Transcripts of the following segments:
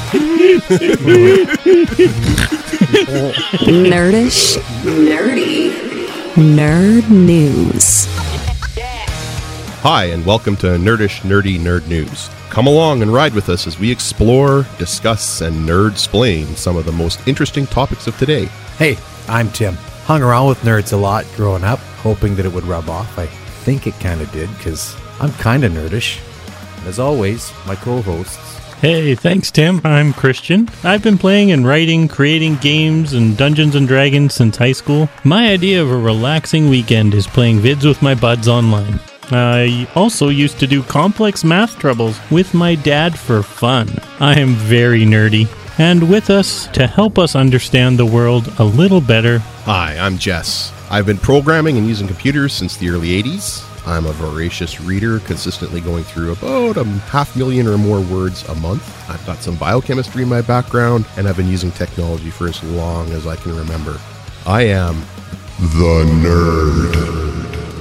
Nerdish, nerdy, nerd news. Hi, and welcome to Nerdish, Nerdy Nerd News. Come along and ride with us as we explore, discuss, and nerd-splain some of the most interesting topics of today. Hey, I'm Tim. Hung around with nerds a lot growing up, hoping that it would rub off. I think it kind of did, because I'm kind of nerdish. And as always, my co-hosts. Hey, thanks, Tim. I'm Christian. I've been playing and writing, creating games and Dungeons & Dragons since high school. My idea of a relaxing weekend is playing vids with my buds online. I also used to do complex math troubles with my dad for fun. I am very nerdy. And with us to help us understand the world a little better. Hi, I'm Jess. I've been programming and using computers since the early 80s. I'm a voracious reader, consistently going through about 500,000 or more words a month. I've got some biochemistry in my background, and I've been using technology for as long as I can remember. I am the nerd.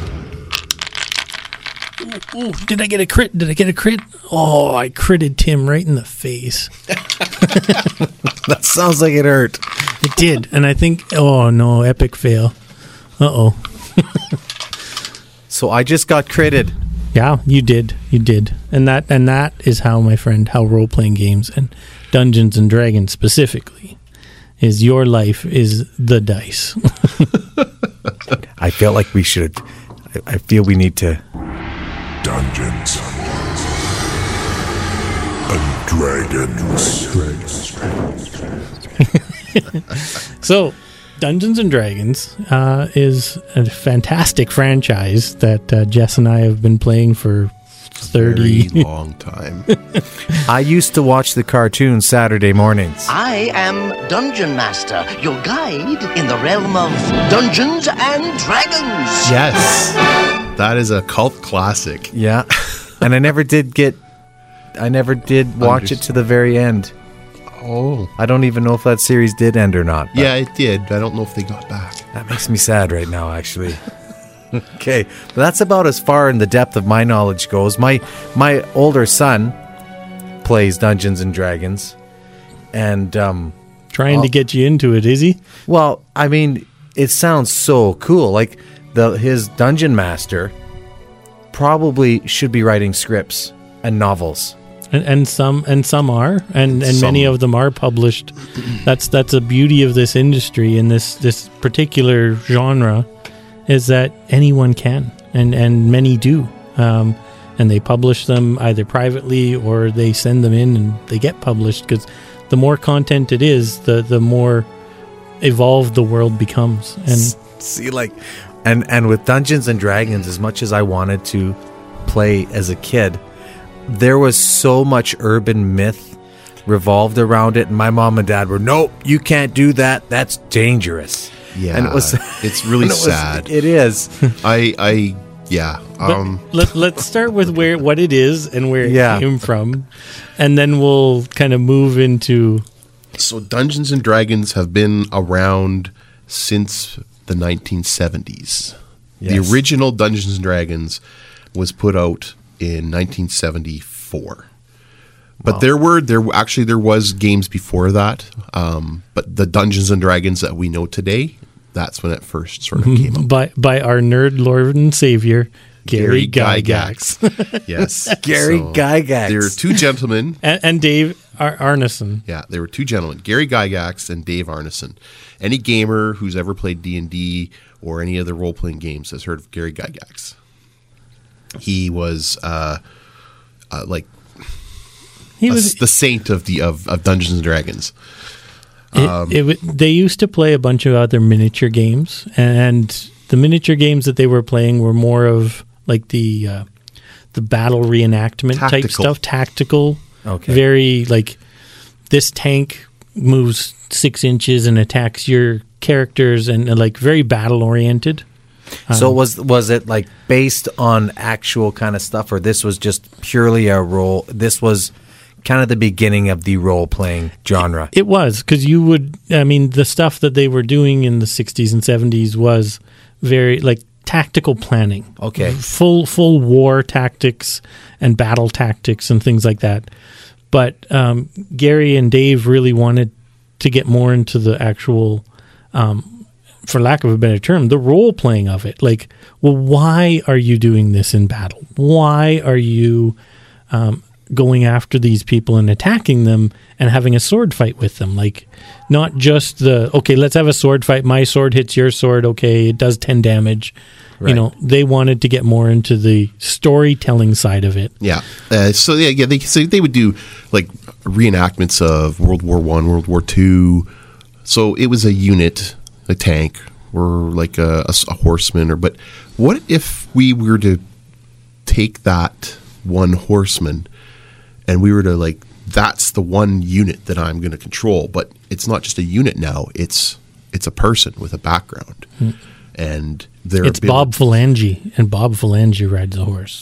Ooh, did I get a crit? Oh, I critted Tim right in the face. That sounds like it hurt. It did, and I think, oh no, epic fail. Uh-oh. So I just got critted. Yeah, you did. And that is how, my friend, how role-playing games and Dungeons & Dragons specifically is your life is the dice. I feel like we should. I feel we need to. Dungeons and Dragons. So, Dungeons & Dragons is a fantastic franchise that Jess and I have been playing for 30 Very long time. I used to watch the cartoon Saturday mornings. I am Dungeon Master, your guide in the realm of Dungeons and Dragons. Yes. That is a cult classic. Yeah. And I never did watch it to the very end. Oh. I don't even know if that series did end or not. Yeah, it did. I don't know if they got back. That makes me sad right now, actually. Okay. But that's about as far in the depth of my knowledge goes. My older son plays Dungeons and Dragons. And trying to get you into it, is he? Well, I mean, it sounds so cool. Like his dungeon master probably should be writing scripts and novels. And some are, and Some. many of them are published. That's the beauty of this industry and this particular genre is that anyone can, and many do. And they publish them either privately or they send them in and they get published, because the more content it is, the more evolved the world becomes. And see, like, and with Dungeons and Dragons, as much as I wanted to play as a kid, there was so much urban myth revolved around it, and my mom and dad were, nope, you can't do that. That's dangerous. Yeah, and it's really sad. It is. Yeah. Let's start with what it is and where it Yeah. came from, and then we'll kind of move into. So Dungeons and Dragons have been around since the 1970s. Yes. The original Dungeons and Dragons was put out in 1974. But there was games before that. But the Dungeons and Dragons that we know today, that's when it first sort of came up. By our nerd lord and savior, Gary Gygax. Yes. Gary Gygax. There are two gentlemen. and Dave Arneson. Yeah, there were two gentlemen, Gary Gygax and Dave Arneson. Any gamer who's ever played D&D or any other role-playing games has heard of Gary Gygax. He was He was the saint of Dungeons and Dragons. They used to play a bunch of other miniature games, and the miniature games that they were playing were more of like the battle reenactment type stuff, tactical. Okay. Very like this tank moves 6 inches and attacks your characters, and like very battle oriented. So was it like based on actual kind of stuff, or this was just purely a role? This was kind of the beginning of the role-playing genre. It was, because the stuff that they were doing in the 60s and 70s was very, like, tactical planning. Okay. Full war tactics and battle tactics and things like that. But Gary and Dave really wanted to get more into the actual, for lack of a better term, the role playing of it. Like, well, why are you doing this in battle? Why are you going after these people and attacking them and having a sword fight with them? Like, not just okay, let's have a sword fight. My sword hits your sword. Okay, it does 10 damage. Right. You know, they wanted to get more into the storytelling side of it. Yeah. So they would do like reenactments of World War I, World War II. So it was a unit, a tank, or like a horseman. But what if we were to take that one horseman and we were to like, that's the one unit that I'm going to control, but it's not just a unit now. It's a person with a background. And it's Bob Phalange, and Bob Phalange rides a horse.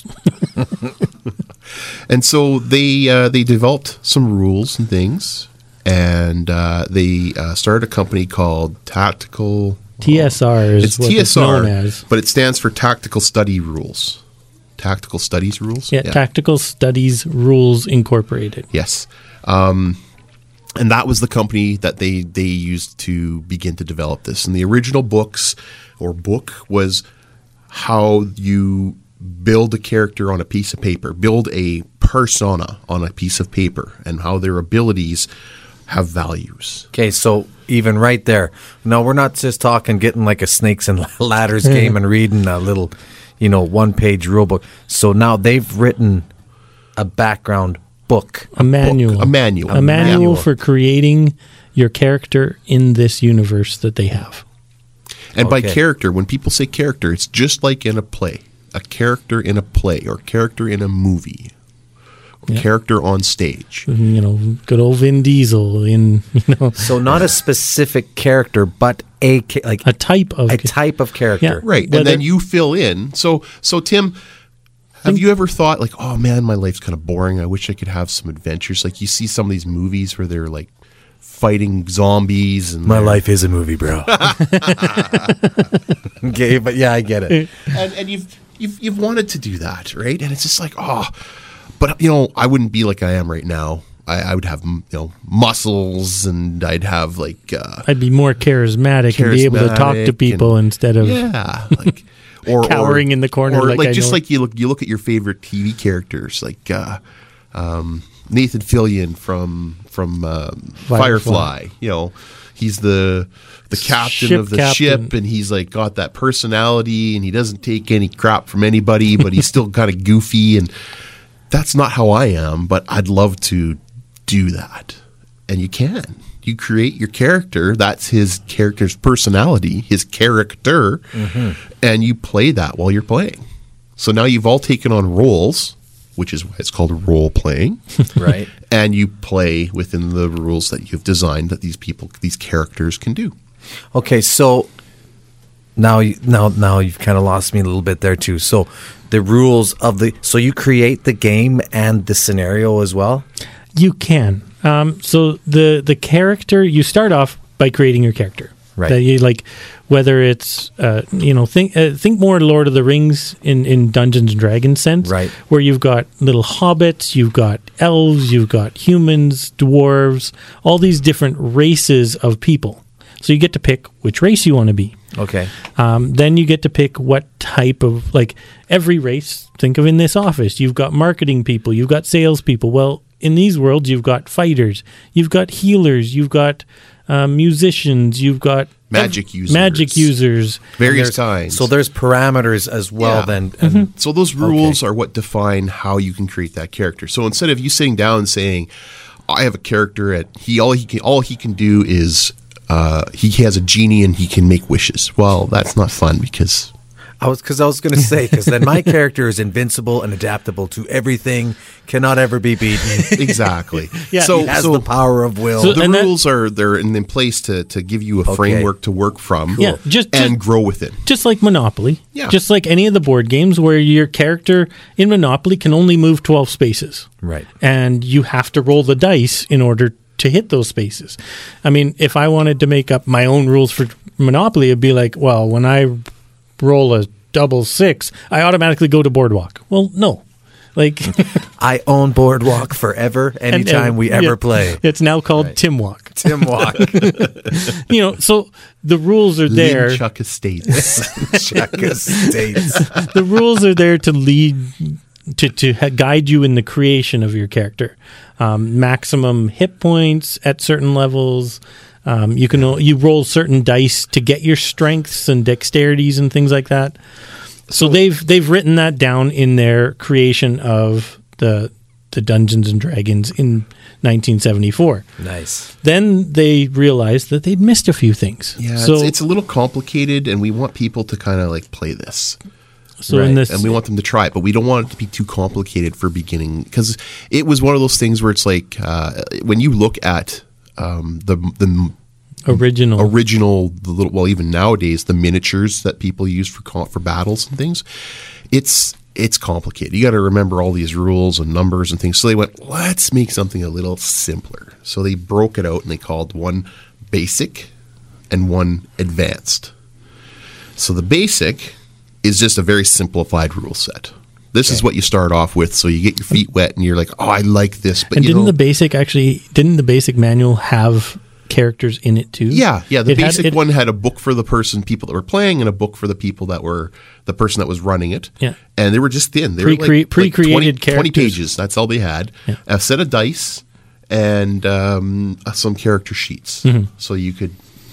And so they developed some rules and things, and they started a company called Tactical TSR is it's what TSR, it's known as. but it stands for Tactical Study Rules. Tactical Studies Rules? Yeah, Tactical Studies Rules Incorporated. Yes. And that was the company that they used to begin to develop this. And the original book was how you build a character on a piece of paper, build a persona on a piece of paper, and how their abilities have values. Okay, so even right there. No, we're not just talking getting like a snakes and ladders game and reading a little, one-page rule book. So now they've written a background book. A manual. A manual. A manual for creating your character in this universe that they have. And by character, when people say character, it's just like in a play. A character in a play or character in a movie. Or character on stage. Good old Vin Diesel in, So not a specific character, but a type of character. Yeah. Right. And then you fill in. So Tim, have you ever thought like, oh man, my life's kind of boring. I wish I could have some adventures. Like you see some of these movies where they're like fighting zombies and my life is a movie, bro. Okay, but yeah, I get it. And you've wanted to do that, right? And it's just like, but I wouldn't be like I am right now. I would have muscles, and I'd have like I'd be more charismatic and be able to talk to people instead of like or cowering in the corner. Or like like you look at your favorite TV characters, like Nathan Fillion from Firefly. He's the captain of the ship, and he's like got that personality, and he doesn't take any crap from anybody, but he's still kind of goofy. And that's not how I am, but I'd love to do that. And you can. You create your character. That's his character's personality, his character, and you play that while you're playing. So now you've all taken on roles, which is why it's called role playing. Right. And you play within the rules that you've designed that these characters can do. Okay, so now you've kind of lost me a little bit there too. So the rules so you create the game and the scenario as well? You can. So the character, you start off by creating your character. Right. That you like, whether it's think more Lord of the Rings in Dungeons and Dragons sense, right? Where you've got little hobbits, you've got elves, you've got humans, dwarves, all these different races of people. So you get to pick which race you want to be. Okay. Then you get to pick what type of, like every race. Think of in this office, you've got marketing people, you've got salespeople. Well, in these worlds, you've got fighters, you've got healers, you've got musicians, you've got magic users, various kinds. So there's parameters as well. Then, so those rules are what define how you can create that character. So instead of you sitting down and saying, "I have a character at all he can do is he has a genie and he can make wishes." Well, that's not fun because. I was going to say, because then my character is invincible and adaptable to everything, cannot ever be beaten. Exactly. Yeah. So he has the power of will. So the rules are there in place to give you a framework to work from, and grow with it. Just like Monopoly. Yeah. Just like any of the board games where your character in Monopoly can only move 12 spaces. Right. And you have to roll the dice in order to hit those spaces. I mean, if I wanted to make up my own rules for Monopoly, it'd be like, well, when I roll a double 6, I automatically go to Boardwalk. Well, no. Like, I own Boardwalk forever, anytime we ever play. It's now called Tim Walk. Tim Walk. So the rules are there. Chuck Estates. Chuck Estates. The rules are there to lead to guide you in the creation of your character. Maximum hit points at certain levels. You roll certain dice to get your strengths and dexterities and things like that. So they've written that down in their creation of the Dungeons and Dragons in 1974. Nice. Then they realized that they'd missed a few things. Yeah, so it's a little complicated, and we want people to kind of like play this. so in this, And we want them to try it, but we don't want it to be too complicated for beginning, because it was one of those things where it's like when you look at the original, the little, well, even nowadays, the miniatures that people use for battles and things, it's complicated. You got to remember all these rules and numbers and things. So they went, let's make something a little simpler. So they broke it out and they called one basic and one advanced. So the basic is just a very simplified rule set. This is what you start off with, so you get your feet wet and you're like, oh, I like this. But and didn't the basic manual have characters in it too? Yeah. The basic one had a book for the people that were playing and a book for the people that were the person that was running it. Yeah. And they were just thin. They were like pre-created 20 characters. pages. That's all they had. Yeah. A set of dice and some character sheets. So you could,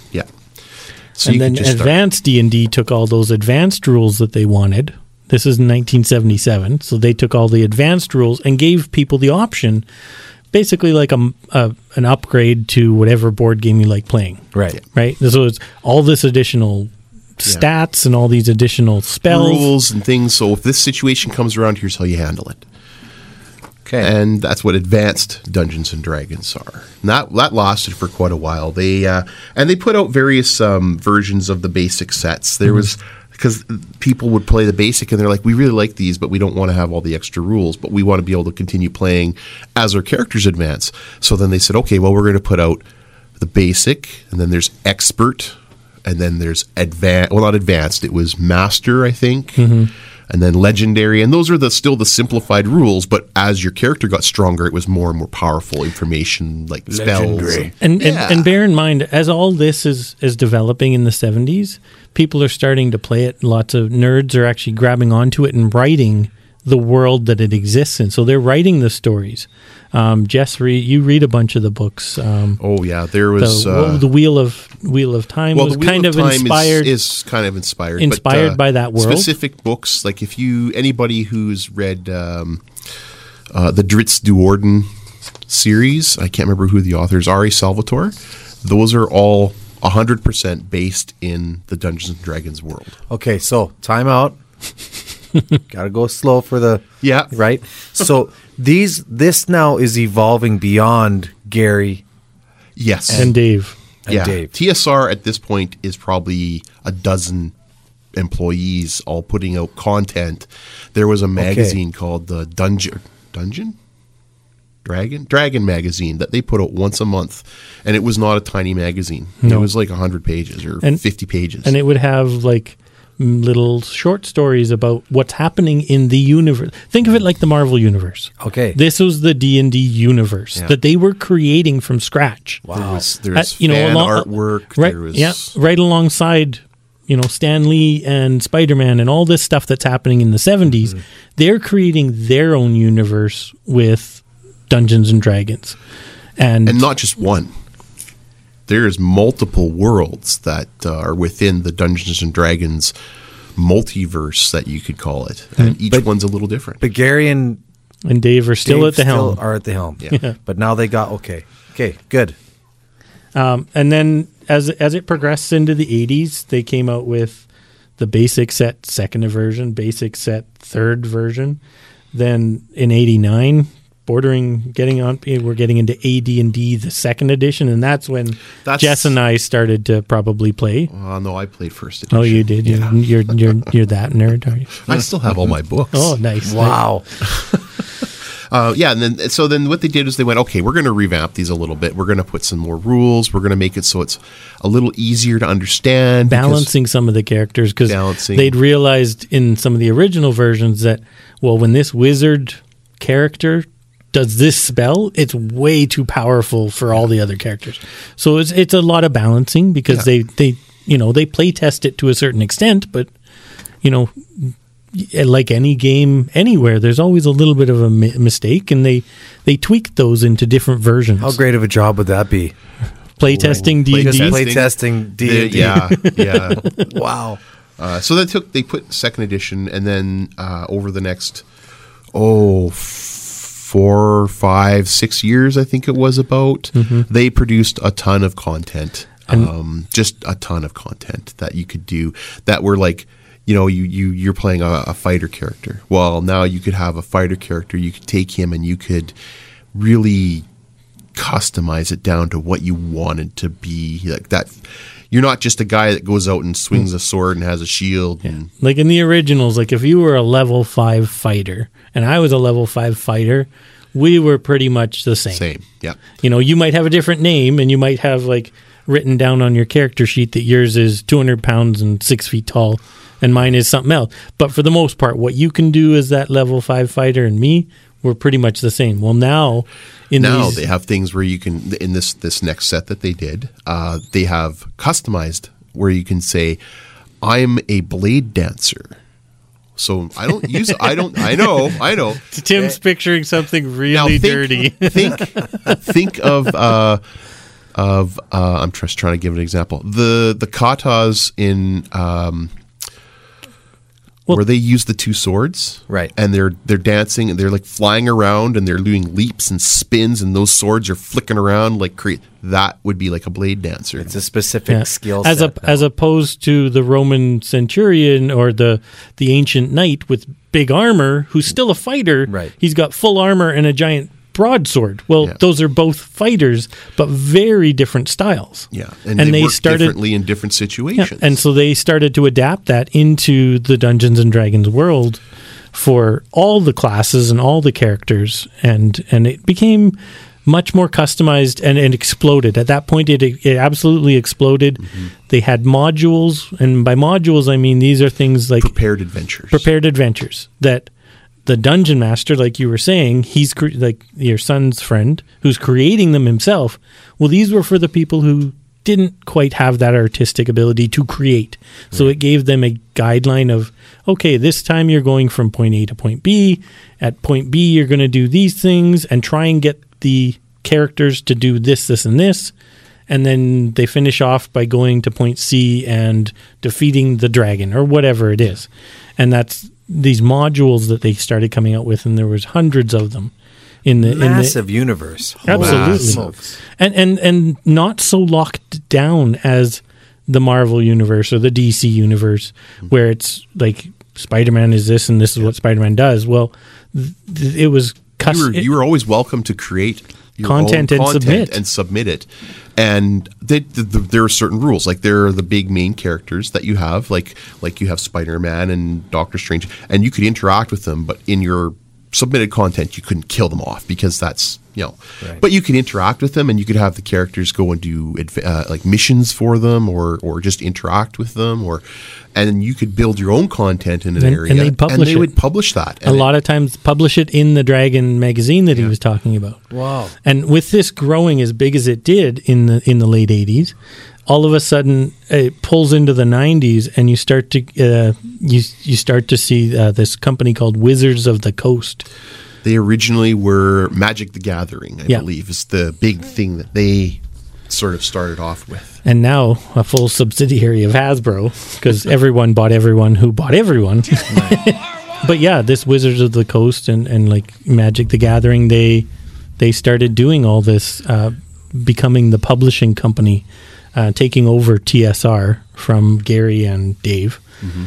So and you then could just advanced D&D took all those advanced rules that they wanted. This is in 1977, so they took all the advanced rules and gave people the option, basically like an upgrade to whatever board game you like playing. Right. Right? So it's all this additional stats and all these additional spells. rules and things. So if this situation comes around, here's how you handle it. Okay. And that's what advanced Dungeons and Dragons are. And that lasted for quite a while. They put out various versions of the basic sets. There was, because people would play the basic and they're like, we really like these, but we don't want to have all the extra rules, but we want to be able to continue playing as our characters advance. So then they said, okay, well, we're going to put out the basic, and then there's expert, and then there's advanced. Well, not advanced. It was master, I think. And then legendary, and those are still the simplified rules. But as your character got stronger, it was more and more powerful information, like Legendary. spells. And bear in mind, as all this is developing in the 70s, people are starting to play it. Lots of nerds are actually grabbing onto it and writing the world that it exists in. So they're writing the stories. Jess, you read a bunch of the books. There was the Wheel of Time was kind of inspired. Is kind of inspired by that world. Specific books, like anybody who's read the Drizzt Do'Urden series, I can't remember who the authors are. Salvatore. Those are all 100% based in the Dungeons and Dragons world. Okay, so time out. Gotta go slow for the right. So this now is evolving beyond Gary, yes, and Dave. Dave. TSR at this point is probably a dozen employees all putting out content. There was a magazine called the Dragon magazine that they put out once a month, and it was not a tiny magazine. No. It was like 100 pages or 50 pages, and it would have like little short stories about what's happening in the universe. Think of it like the Marvel universe. Okay. This was the D&D universe that they were creating from scratch. Wow. There's fan artwork. Right, right alongside, Stan Lee and Spider-Man and all this stuff that's happening in the 70s. They're creating their own universe with Dungeons and Dragons. And not just one. There's multiple worlds that are within the Dungeons and Dragons multiverse that you could call it, and each one's a little different. But Gary and Dave are still at the helm. Are at the helm. Yeah. But now they got okay, good. And then as it progressed into the 80s, they came out with the basic set second version, basic set third version. Then in 89. We're getting into AD&D, the second edition, and that's when Jess and I started to probably play. No, I played first edition. Oh, you did? Yeah. You're that nerd, are you? I still have all my books. Oh, nice. Wow. And then what they did is they went, okay, we're going to revamp these a little bit. We're going to put some more rules. We're going to make it so it's a little easier to understand. Balancing some of the characters, because they'd realized in some of the original versions that, well, when this wizard character does this spell, it's way too powerful for all the other characters. So it's a lot of balancing because they play test it to a certain extent, but like any game anywhere, there's always a little bit of a mistake, and they tweak those into different versions. How great of a job would that be? Playtesting D&D. Playtesting D&D. Yeah. Wow. So they put second edition, and then over the next 4, 5, 6 years, I think it was about, they produced a ton of content, just a ton of content that you could do that were like, you're playing a fighter character. Well, now you could have a fighter character. You could take him and you could really customize it down to what you wanted to be. Like that, you're not just a guy that goes out and swings a sword and has a shield. Yeah. Like in the originals, like if you were a level 5 fighter and I was a level 5 fighter, we were pretty much the same. Same, yeah. You might have a different name, and you might have like written down on your character sheet that yours is 200 pounds and 6 feet tall, and mine is something else. But for the most part, what you can do as that level 5 fighter and me, we're pretty much the same. Well, now they have things where you can, in this next set that they did, they have customized where you can say, I'm a blade dancer. So I know. Tim's picturing something really dirty. Think of I'm just trying to give an example. The katas in where they use the two swords, right? And they're dancing and they're like flying around and they're doing leaps and spins, and those swords are flicking around like that would be like a blade dancer. It's a specific skill set. As opposed to the Roman centurion or the ancient knight with big armor, who's still a fighter. Right. He's got full armor and a giant broadsword. Well, those are both fighters, but very different styles. Yeah, and they work differently in different situations. Yeah, and so they started to adapt that into the Dungeons and Dragons world for all the classes and all the characters, and it became much more customized and exploded. At that point, it absolutely exploded. Mm-hmm. They had modules, and by modules, I mean these are things like prepared adventures that the dungeon master, like you were saying, he's like your son's friend who's creating them himself. Well, these were for the people who didn't quite have that artistic ability to create. So it gave them a guideline of, okay, this time you're going from point A to point B. At point B, you're going to do these things and try and get the characters to do this, this, and this. And then they finish off by going to point C and defeating the dragon or whatever it is. And that's these modules that they started coming out with, and there was hundreds of them in the massive universe. Absolutely, and not so locked down as the Marvel universe or the DC universe, where it's like Spider-Man is this and this is what Spider-Man does. Well, it was you were always welcome to create your content own and submit it. And there are certain rules. Like there are the big main characters that you have, like you have Spider-Man and Doctor Strange, and you could interact with them, but in your submitted content, you couldn't kill them off because that's, right. But you could interact with them, and you could have the characters go and do like missions for them, or just interact with them, and you could build your own content in an area, and they would publish that. And a lot of times publish it in the Dragon magazine that he was talking about. Wow! And with this growing as big as it did in the late 80s, all of a sudden it pulls into the 90s, and you start to you start to see this company called Wizards of the Coast. They originally were Magic the Gathering, I believe, is the big thing that they sort of started off with. And now a full subsidiary of Hasbro, because everyone bought everyone who bought everyone. But yeah, this Wizards of the Coast and like Magic the Gathering, they started doing all this, becoming the publishing company, taking over TSR from Gary and Dave,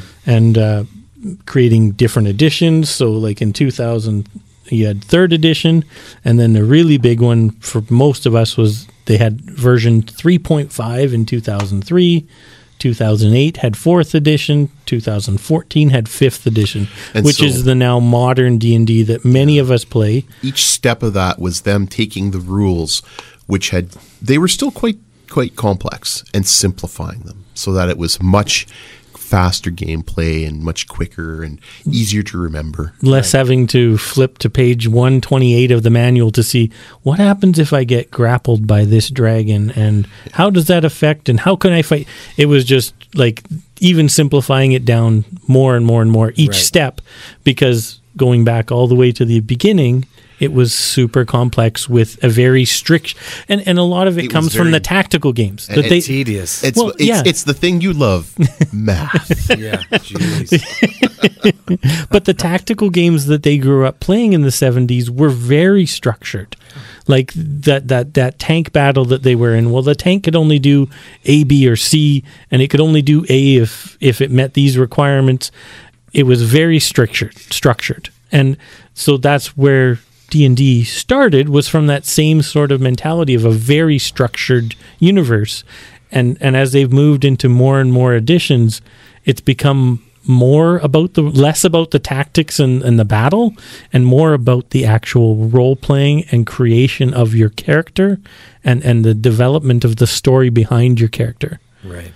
and creating different editions. So like in 2000, you had 3rd edition, and then the really big one for most of us was they had version 3.5 in 2003. 2008 had 4th edition. 2014 had 5th edition, which is the now modern D&D that many of us play. Each step of that was them taking the rules, which they were still quite complex, and simplifying them so that it was much faster gameplay and much quicker and easier to remember. Less having to flip to page 128 of the manual to see what happens if I get grappled by this dragon and how does that affect and how can I fight. It was just like even simplifying it down more and more and more each step, because going back all the way to the beginning, it was super complex with a very strict, and a lot of it comes from the tactical games. That it's tedious. It's the thing you love, math. Yeah, jeez. But the tactical games that they grew up playing in the 70s were very structured. Like that tank battle that they were in. Well, the tank could only do A, B, or C, and it could only do A if it met these requirements. It was very structured. And so that's where D&D started, was from that same sort of mentality of a very structured universe. And as they've moved into more and more editions, it's become less about the tactics and the battle, and more about the actual role playing and creation of your character and the development of the story behind your character. Right.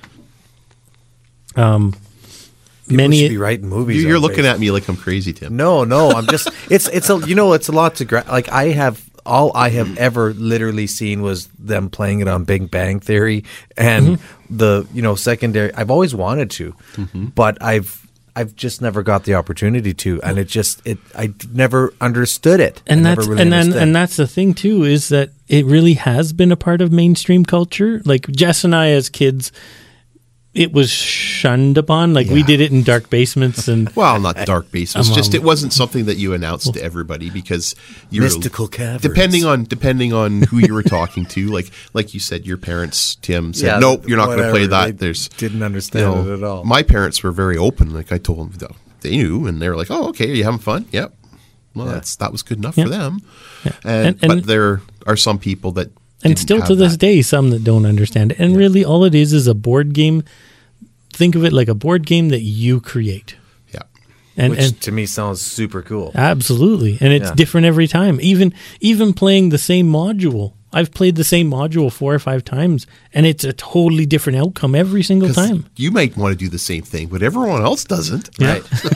Many should be writing movies. You're looking at me like I'm crazy, Tim. No, I'm just. It's a lot to like. All I have ever literally seen was them playing it on Big Bang Theory and the secondary. I've always wanted to, but I've just never got the opportunity to, and I never understood it. And that's the thing too, is that it really has been a part of mainstream culture. Like Jess and I as kids, it was shunned upon. Like we did it in dark basements and not dark basements. Just it wasn't something that you announced to everybody because you're mystical caverns. Depending on who you were talking to. Like you said, your parents, Tim, said, "Nope, you're not going to play that." Didn't understand it at all. My parents were very open. Like I told them, they knew, and they were like, "Oh, okay, are you having fun?" Yep. Well, that was good enough for them. Yeah. But there are some people that. And still to this day, some that don't understand it. And really, all it is a board game. Think of it like a board game that you create. Yeah. Which to me sounds super cool. Absolutely. And it's different every time. Even playing the same module. I've played the same module 4 or 5 times, and it's a totally different outcome every single time. You might want to do the same thing, but everyone else doesn't. Yeah.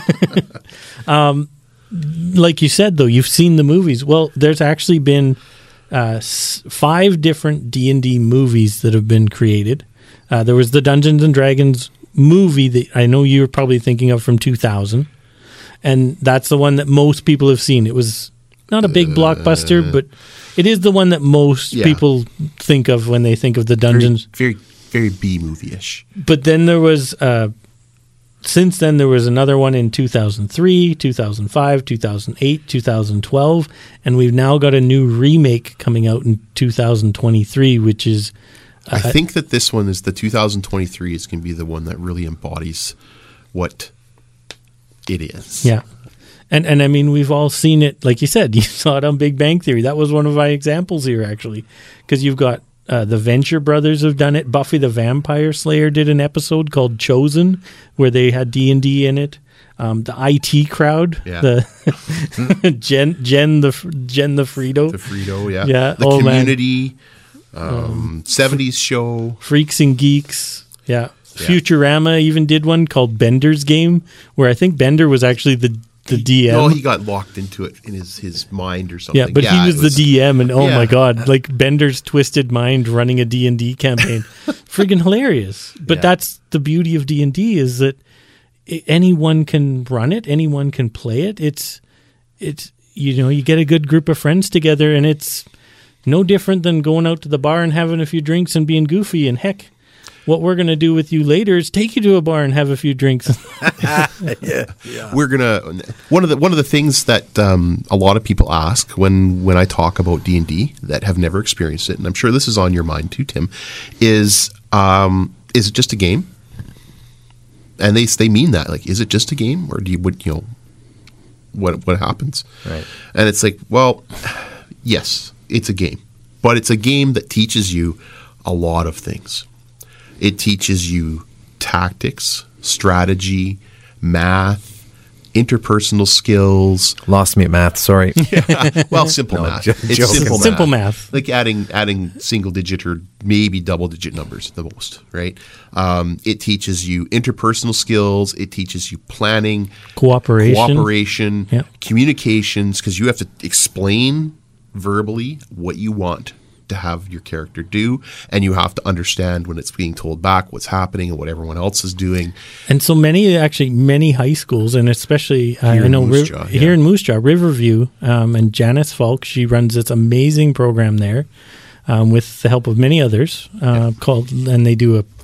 Right. Like you said, though, you've seen the movies. Well, there's actually been 5 different D&D movies that have been created. There was the Dungeons and Dragons movie that I know you're probably thinking of from 2000, and that's the one that most people have seen. It was not a big blockbuster, but it is the one that most people think of when they think of the Dungeons. Very, very B-movie-ish. But then there was... Since then, there was another one in 2003, 2005, 2008, 2012, and we've now got a new remake coming out in 2023, which is... I think that this one is the 2023 is going to be the one that really embodies what it is. Yeah. And I mean, we've all seen it. Like you said, you saw it on Big Bang Theory. That was one of my examples here, actually, because you've got... the Venture Brothers have done it. Buffy the Vampire Slayer did an episode called Chosen, where they had D&D in it. The IT Crowd, the Jen the Frito. The Frito, yeah. The Community, 70s show. Freaks and Geeks, yeah. Futurama even did one called Bender's Game, where I think Bender was actually the DM. No, he got locked into it in his mind or something. Yeah, but he was the DM, and oh my God, like Bender's twisted mind running a D&D campaign. Friggin' hilarious. But that's the beauty of D&D, is that anyone can run it, anyone can play it. It's you get a good group of friends together, and it's no different than going out to the bar and having a few drinks and being goofy. And heck, what we're going to do with you later is take you to a bar and have a few drinks. We're going to one of the things that a lot of people ask when I talk about D&D that have never experienced it, and I'm sure this is on your mind too, Tim, is it just a game? And they mean that, like, is it just a game, or what happens? Right. And it's like, well, yes, it's a game, but it's a game that teaches you a lot of things. It teaches you tactics, strategy, math, interpersonal skills. Lost me at math. Sorry. Well, simple math. It's joking. Simple math. Like adding single digit or maybe double digit numbers the most, right? It teaches you interpersonal skills. It teaches you planning, cooperation, Yep. communications, because you have to explain verbally what you want to have your character do, and you have to understand when it's being told back what's happening and what everyone else is doing. And so many high schools, and especially I in know Moose Jaw, here in Moose Jaw, Riverview, and Janice Falk, she runs this amazing program there with the help of many others called, and they do a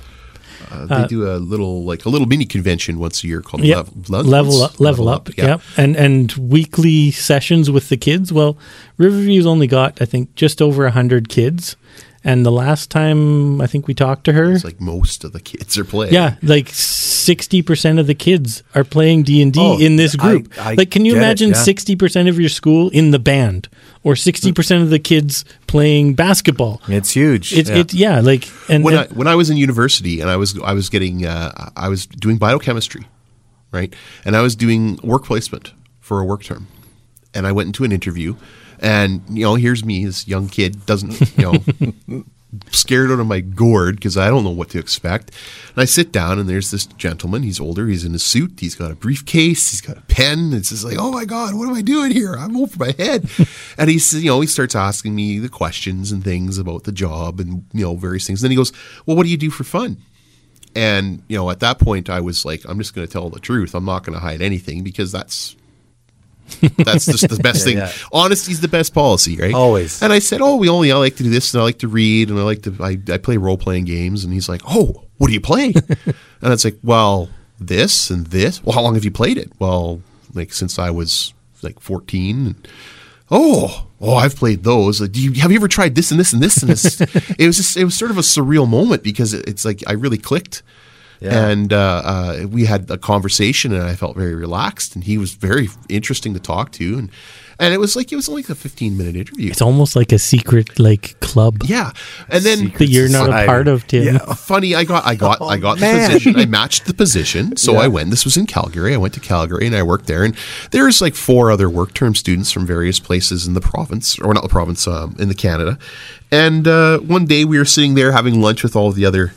little mini convention once a year called Yep. Level Up. Yep. And weekly sessions with the kids. Well, Riverview's only got, I think, just over 100 kids. And the last time I think we talked to her, It's like most of the kids are playing. yeah, like 60% of the kids are playing D&D Oh, in this group. I like, can you get it, imagine yeah. 60% of your school in the band, or 60% of the kids playing basketball? It's huge. When I was in university and I was doing biochemistry, right? And I was doing work placement for a work term. And I went into an interview, and here's me, this young kid, doesn't scared out of my gourd because I don't know what to expect. And I sit down, and there's this gentleman. He's older. He's in a suit. He's got a briefcase. He's got a pen. It's just like, oh my God, what am I doing here? I'm over my head. And he starts asking me the questions and things about the job and various things. Then he goes, well, what do you do for fun? And at that point, I was like, I'm just going to tell the truth. I'm not going to hide anything, because that's just the best thing. Yeah. Honesty's the best policy, right? Always. And I said, I like to do this, and I like to read, and I play role-playing games. And he's like, oh, what do you play? And it's like, well, this and this. Well, how long have you played it? Well, like since I was like 14. And, I've played those. Like, have you ever tried this and this and this and this? It was sort of a surreal moment, because it's like I really clicked. Yeah. And we had a conversation, and I felt very relaxed, and he was very interesting to talk to, and it was only a 15-minute interview. It's almost like a secret club. Yeah, and then that you're not a part of, Tim. Yeah. Funny, I got the position. I matched the position, so I went. This was in Calgary. I went to Calgary, and I worked there. And there's like 4 other work term students from various places in the province, or not the province, in the Canada. And one day we were sitting there having lunch with all of the other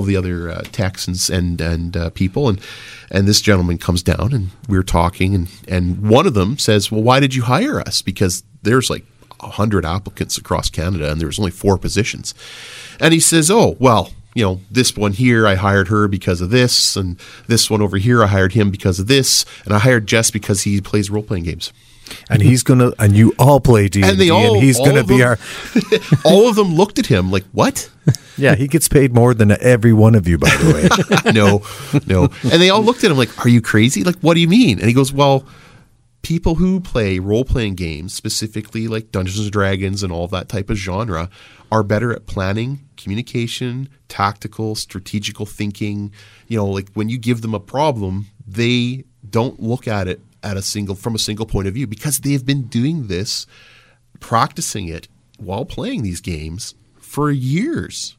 techs and people, and this gentleman comes down, and we were talking, and one of them says, well, why did you hire us? Because there's like 100 applicants across Canada, and there was only 4 positions. And he says, oh, well, this one here, I hired her because of this, and this one over here, I hired him because of this, and I hired Jess because he plays role-playing games. And and you all play D&D, and he's going to be our... all of them looked at him like, what? Yeah, he gets paid more than every one of you, by the way. No. And they all looked at him like, are you crazy? Like, what do you mean? And he goes, well, people who play role-playing games, specifically like Dungeons and Dragons and all that type of genre, are better at planning, communication, tactical, strategical thinking. Like when you give them a problem, they don't look at it from a single point of view, because they've been doing this, practicing it while playing these games for years.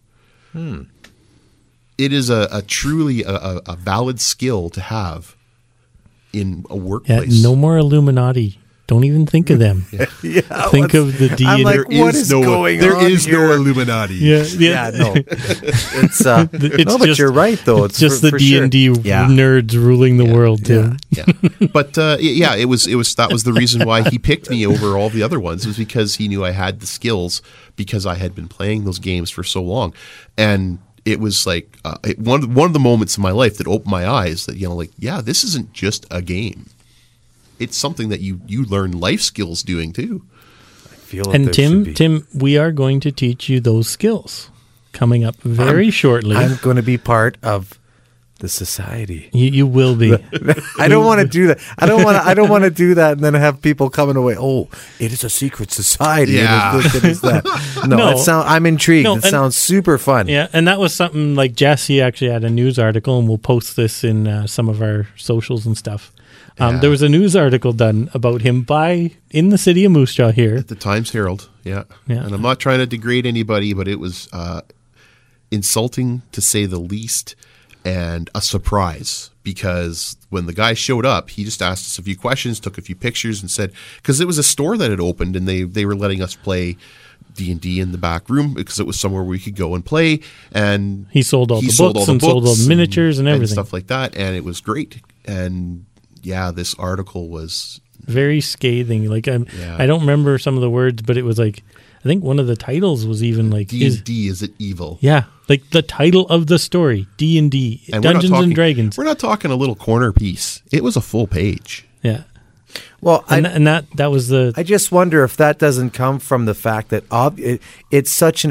It is a truly a valid skill to have in a workplace. Yeah, no more Illuminati. Don't even think of them. Think of the D&D. I'm like, what is going on? There is no Illuminati. Yeah, no. It's but just, you're right, though. It's just the D&D nerds ruling the world, too. Yeah. But it was that was the reason why he picked me over all the other ones, was because he knew I had the skills, because I had been playing those games for so long. And it was like one of the moments in my life that opened my eyes that, this isn't just a game. It's something that you learn life skills doing too. I feel and Tim, we are going to teach you those skills coming up very shortly. I'm going to be part of the society. You will be. I don't want to do that. I don't want to do that and then have people coming away. Oh, it is a secret society. Yeah. It is that. No, I'm intrigued. It sounds super fun. Yeah, and that was something like Jesse actually had a news article, and we'll post this in some of our socials and stuff. There was a news article done about him in the city of Moose Jaw here. At the Times Herald, yeah. And I'm not trying to degrade anybody, but it was insulting to say the least. and a surprise, because when the guy showed up, he just asked us a few questions, took a few pictures, and said, because it was a store that had opened and they were letting us play D&D in the back room because it was somewhere we could go and play. And he sold all the books and sold all the miniatures and everything. And stuff like that. And it was great. And yeah, this article was very scathing. Like I don't remember some of the words, but it was like, I think one of the titles was even like D&D, is it evil? Yeah, like the title of the story, D&D, Dungeons and Dragons. We're not talking a little corner piece. It was a full page. Yeah. Well, that was the. I just wonder if that doesn't come from the fact that it's such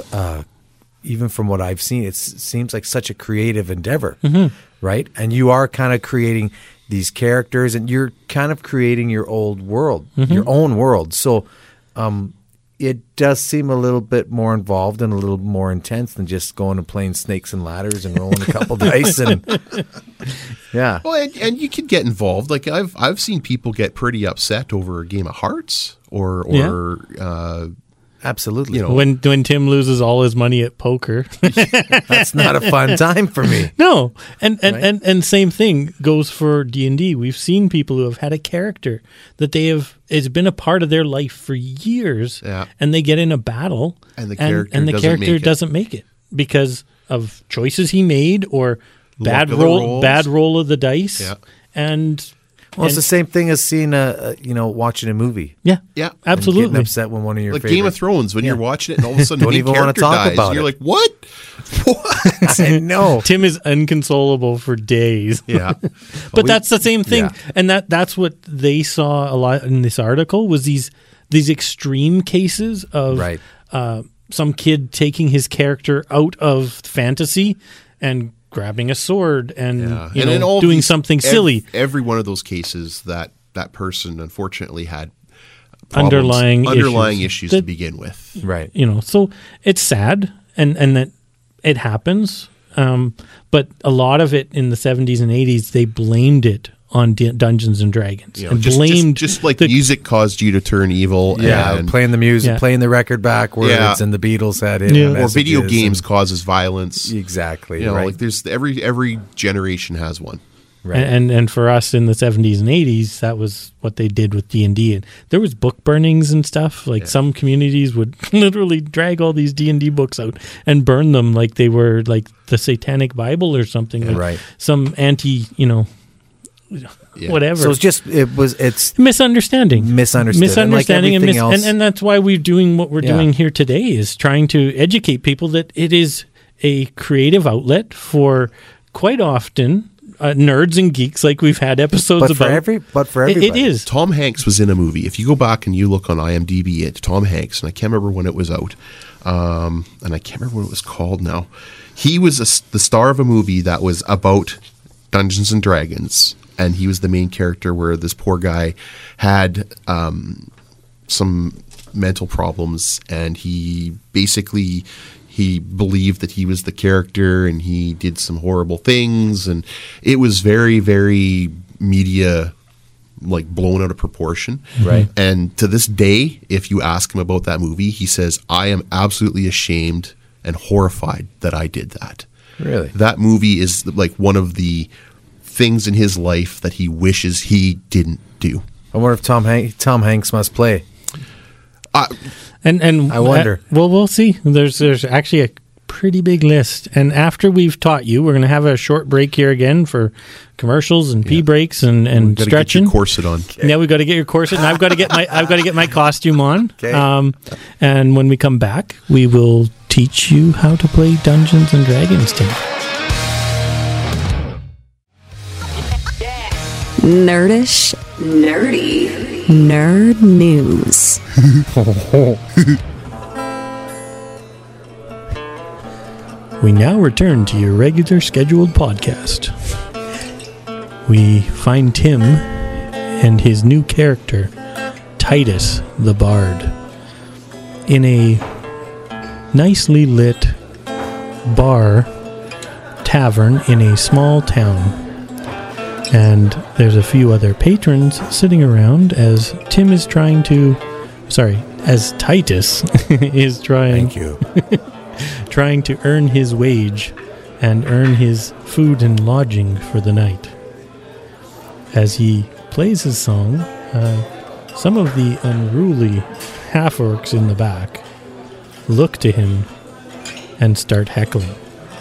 even from what I've seen, it seems like such a creative endeavor, right? And you are kind of creating these characters, and you're kind of creating your old world, your own world. So it does seem a little bit more involved and a little more intense than just going and playing snakes and ladders and rolling a couple dice. And yeah, well, and you can get involved. Like I've seen people get pretty upset over a game of Hearts or absolutely. You know, when Tim loses all his money at poker, that's not a fun time for me. No, and same thing goes for D&D. We've seen people who have had a character that it's been a part of their life for years, and they get in a battle, and the character doesn't make it because of choices he made or bad roll of the dice, and. Well, it's the same thing as seeing watching a movie. Yeah, absolutely. And getting upset when one of your like favorite. Game of Thrones when you're watching it and all of a sudden don't even want to talk about it. You're like, what? I know. Tim is inconsolable for days. Yeah, but that's the same thing, and that's what they saw a lot in this article was these extreme cases of some kid taking his character out of fantasy and grabbing a sword and doing something silly. Every one of those cases that person unfortunately had underlying issues to begin with. Right. So it's sad and that it happens. But a lot of it in the 70s and 80s, they blamed it on Dungeons and Dragons. And just like music caused you to turn evil. Yeah, and playing the music, playing the record backwards, and the Beatles had it. Or video games causes violence. Exactly. Like there's every generation has one. Right. And for us in the 70s and 80s, that was what they did with D&D. And there was book burnings and stuff. Like some communities would literally drag all these D&D books out and burn them like they were like the Satanic Bible or something. Like some anti, whatever. So it's misunderstanding, like and that's why we're doing what we're doing here today is trying to educate people that it is a creative outlet for quite often nerds and geeks, like we've had episodes about. But for everybody, it is. Tom Hanks was in a movie. If you go back and you look on IMDb at Tom Hanks, and I can't remember when it was out, and I can't remember what it was called now. He was the star of a movie that was about Dungeons and Dragons. And he was the main character where this poor guy had some mental problems, and he believed that he was the character, and he did some horrible things, and it was very, very media like blown out of proportion. Right. And to this day, if you ask him about that movie, he says, "I am absolutely ashamed and horrified that I did that." Really? That movie is like one of the things in his life that he wishes he didn't do. I wonder if Tom Hanks must play. And I wonder. We'll see. There's actually a pretty big list. And after we've taught you, we're going to have a short break here again for commercials and pee breaks and stretching. Get your corset on. Yeah, we got to get your corset, and I've got to get my costume on. Okay. And when we come back, we will teach you how to play Dungeons and Dragons, Tim. Nerdish, nerdy, nerd news. We now return to your regular scheduled podcast. We find Tim and his new character, Titus the Bard, in a nicely lit tavern in a small town. And there's a few other patrons sitting around as Titus is trying Thank you. trying to earn his wage and earn his food and lodging for the night. As he plays his song, some of the unruly half-orcs in the back look to him and start heckling.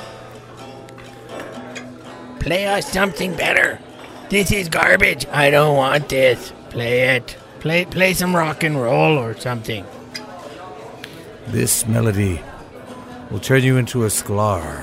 Play us something better. This is garbage. I don't want this. Play it. Play some rock and roll or something. This melody will turn you into a sklar.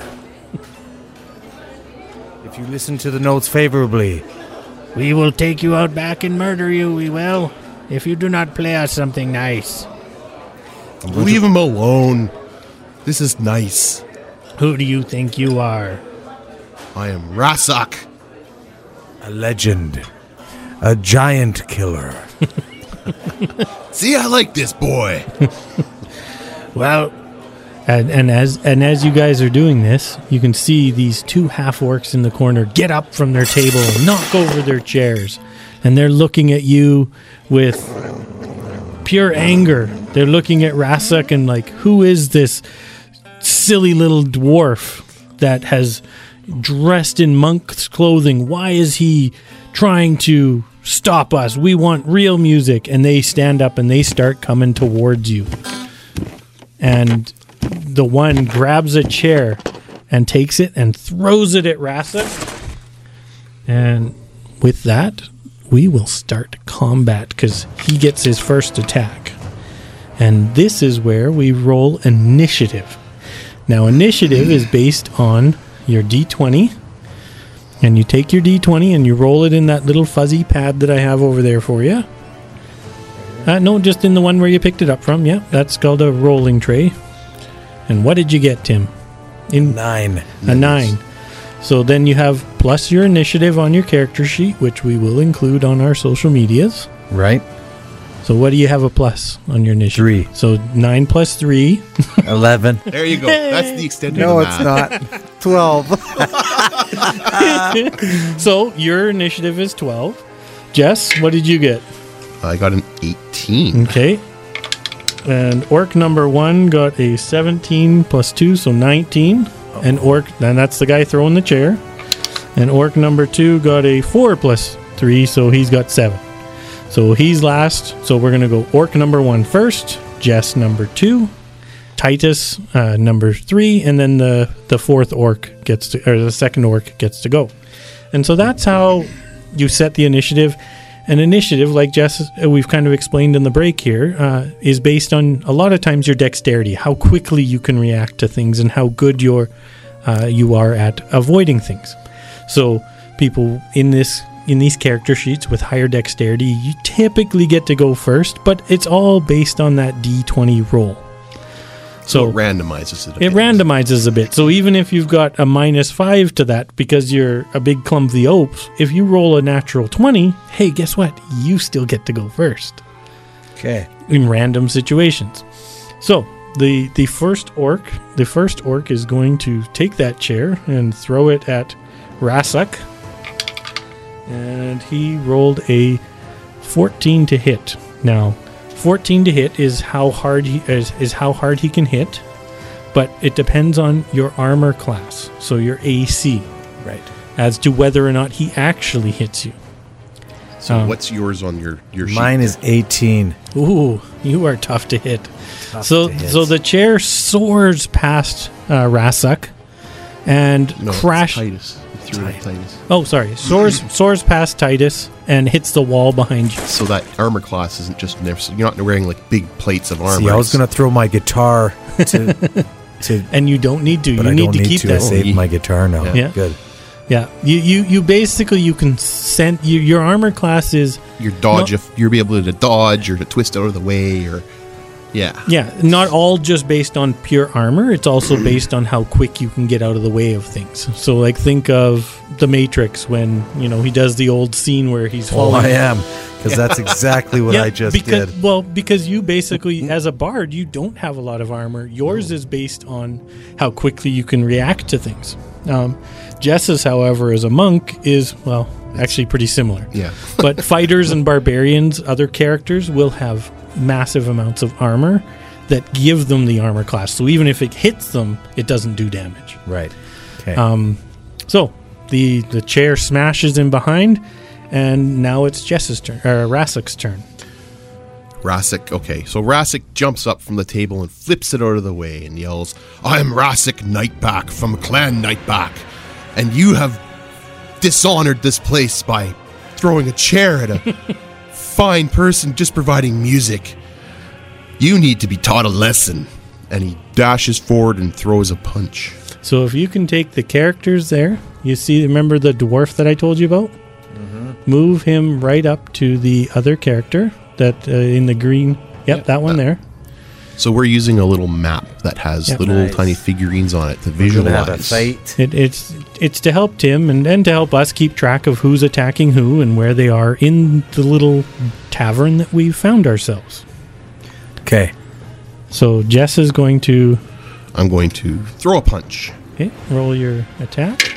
If you listen to the notes favorably, We will take you out back and murder you, we will, if you do not play us something nice. Leave him alone. This is nice. Who do you think you are? I am Rasak. a legend, a giant killer. See, I like this boy. Well, And as you guys are doing this, you can see these two half-orcs in the corner get up from their table and knock over their chairs. And they're looking at you with pure anger. They're looking at Rasak and like, who is this silly little dwarf that has dressed in monk's clothing? Why is he trying to stop us? We want real music. And they stand up and they start coming towards you. And the one grabs a chair and takes it and throws it at Rasak. And with that, we will start combat because he gets his first attack. And this is where we roll initiative. Now, initiative is based on your D20. And you take your D20 and you roll it in that little fuzzy pad that I have over there for you. No, just in the one where you picked it up from. Yeah, that's called a rolling tray. And what did you get, Tim? 9. A 9. So then you have plus your initiative on your character sheet, which we will include on our social medias. Right? So what do you have a plus on your initiative? 3. So 9 plus 3. 11. There you go. That's the extended No, math. it's not. 12. So your initiative is 12. Jess, what did you get? I got an 18. Okay. And orc number 1 got a 17 plus 2, so 19. And that's the guy throwing the chair. And orc number 2 got a 4 plus 3, so he's got 7. So he's last. So we're going to go orc number 1 first, Jess number 2, Titus number 3, and then the fourth orc gets to, or the second orc gets to go. And so that's how you set the initiative. An initiative, like Jess, we've kind of explained in the break here, is based on a lot of times your dexterity, how quickly you can react to things, and how good you are at avoiding things. So people in these character sheets with higher dexterity, you typically get to go first, but it's all based on that D20 roll. So it randomizes it a bit. It randomizes a bit. So even if you've got a -5 to that because you're a big clumsy oaf, if you roll a natural 20, hey, guess what? You still get to go first. Okay. In random situations. So the first orc is going to take that chair and throw it at Rasak. And he rolled a 14 to hit. Now, 14 to hit is how hard he can hit, but it depends on your armor class, so your AC, Right. as to whether or not he actually hits you. So what's yours on your sheet? Mine is 18. Ooh, you are tough to hit. Tough So to hit. the chair soars past Rasak and No, it's crash. Titus. You threw it at Titus. Oh, sorry, soars past Titus and hits the wall behind you. So that armor class isn't just you're not wearing like big plates of armor. See, I was going to throw my guitar to And you don't need to. but You I need don't to need keep to. that. I saved my guitar now. Yeah. Good. Yeah, you basically you can send your armor class is Your dodge, if you'll be able to dodge or to twist out of the way, or yeah. not all just based on pure armor. It's also based on how quick you can get out of the way of things. So like think of the Matrix when he does the old scene where he's Oh, falling. I am. Because that's exactly what I just did. Well, because you basically, as a bard, you don't have a lot of armor. Yours is based on how quickly you can react to things. Jess's, however, as a monk, is, well, actually pretty similar. Yeah. But fighters and barbarians, other characters, will have massive amounts of armor that give them the armor class. So even if it hits them, it doesn't do damage. Right. Okay. So the chair smashes in behind, and now it's Jess's turn, or Rassik's turn. Rassik, okay. So Rassik jumps up from the table and flips it out of the way and yells, I am Rassik Nightback from Clan Nightback, and you have dishonored this place by throwing a chair at a fine person just providing music. You need to be taught a lesson. And he dashes forward and throws a punch. So if you can take the characters there, you see, remember the dwarf that I told you about? Move him right up to the other character that in the green. Yep, that one there. So we're using a little map that has little tiny figurines on it to visualize. Have a fight. It's to help Tim and to help us keep track of who's attacking who and where they are in the little tavern that we've found ourselves. Okay. So Jess is going to... I'm going to throw a punch. Okay, roll your attack.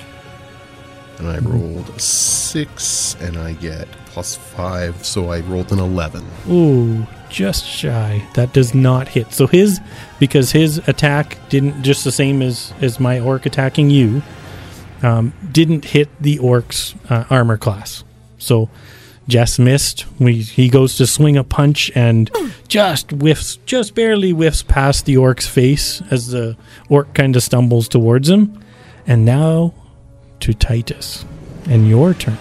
And I rolled a 6, and I get +5, so I rolled an 11. Ooh, just shy. That does not hit. So because his attack didn't, just the same as my orc attacking you, didn't hit the orc's armor class. So Jess missed. He goes to swing a punch and just barely whiffs past the orc's face as the orc kind of stumbles towards him. And now to Titus, and your turn.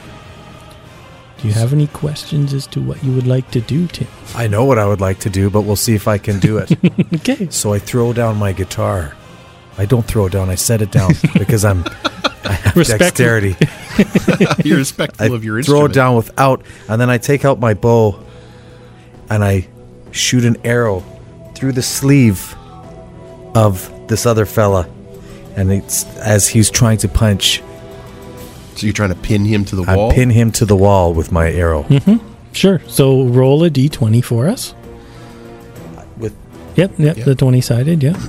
Do you have any questions as to what you would like to do, Tim? I know what I would like to do, but we'll see if I can do it. Okay. So I throw down my guitar. I don't throw it down, I set it down because I have dexterity. You're respectful of your I instrument. throw it down without, and then I take out my bow and I shoot an arrow through the sleeve of this other fella, and it's as he's trying to punch. So you're trying to pin him to the wall? I pin him to the wall with my arrow. Sure. So roll a d20 for us. With Yep, the 20-sided, yeah.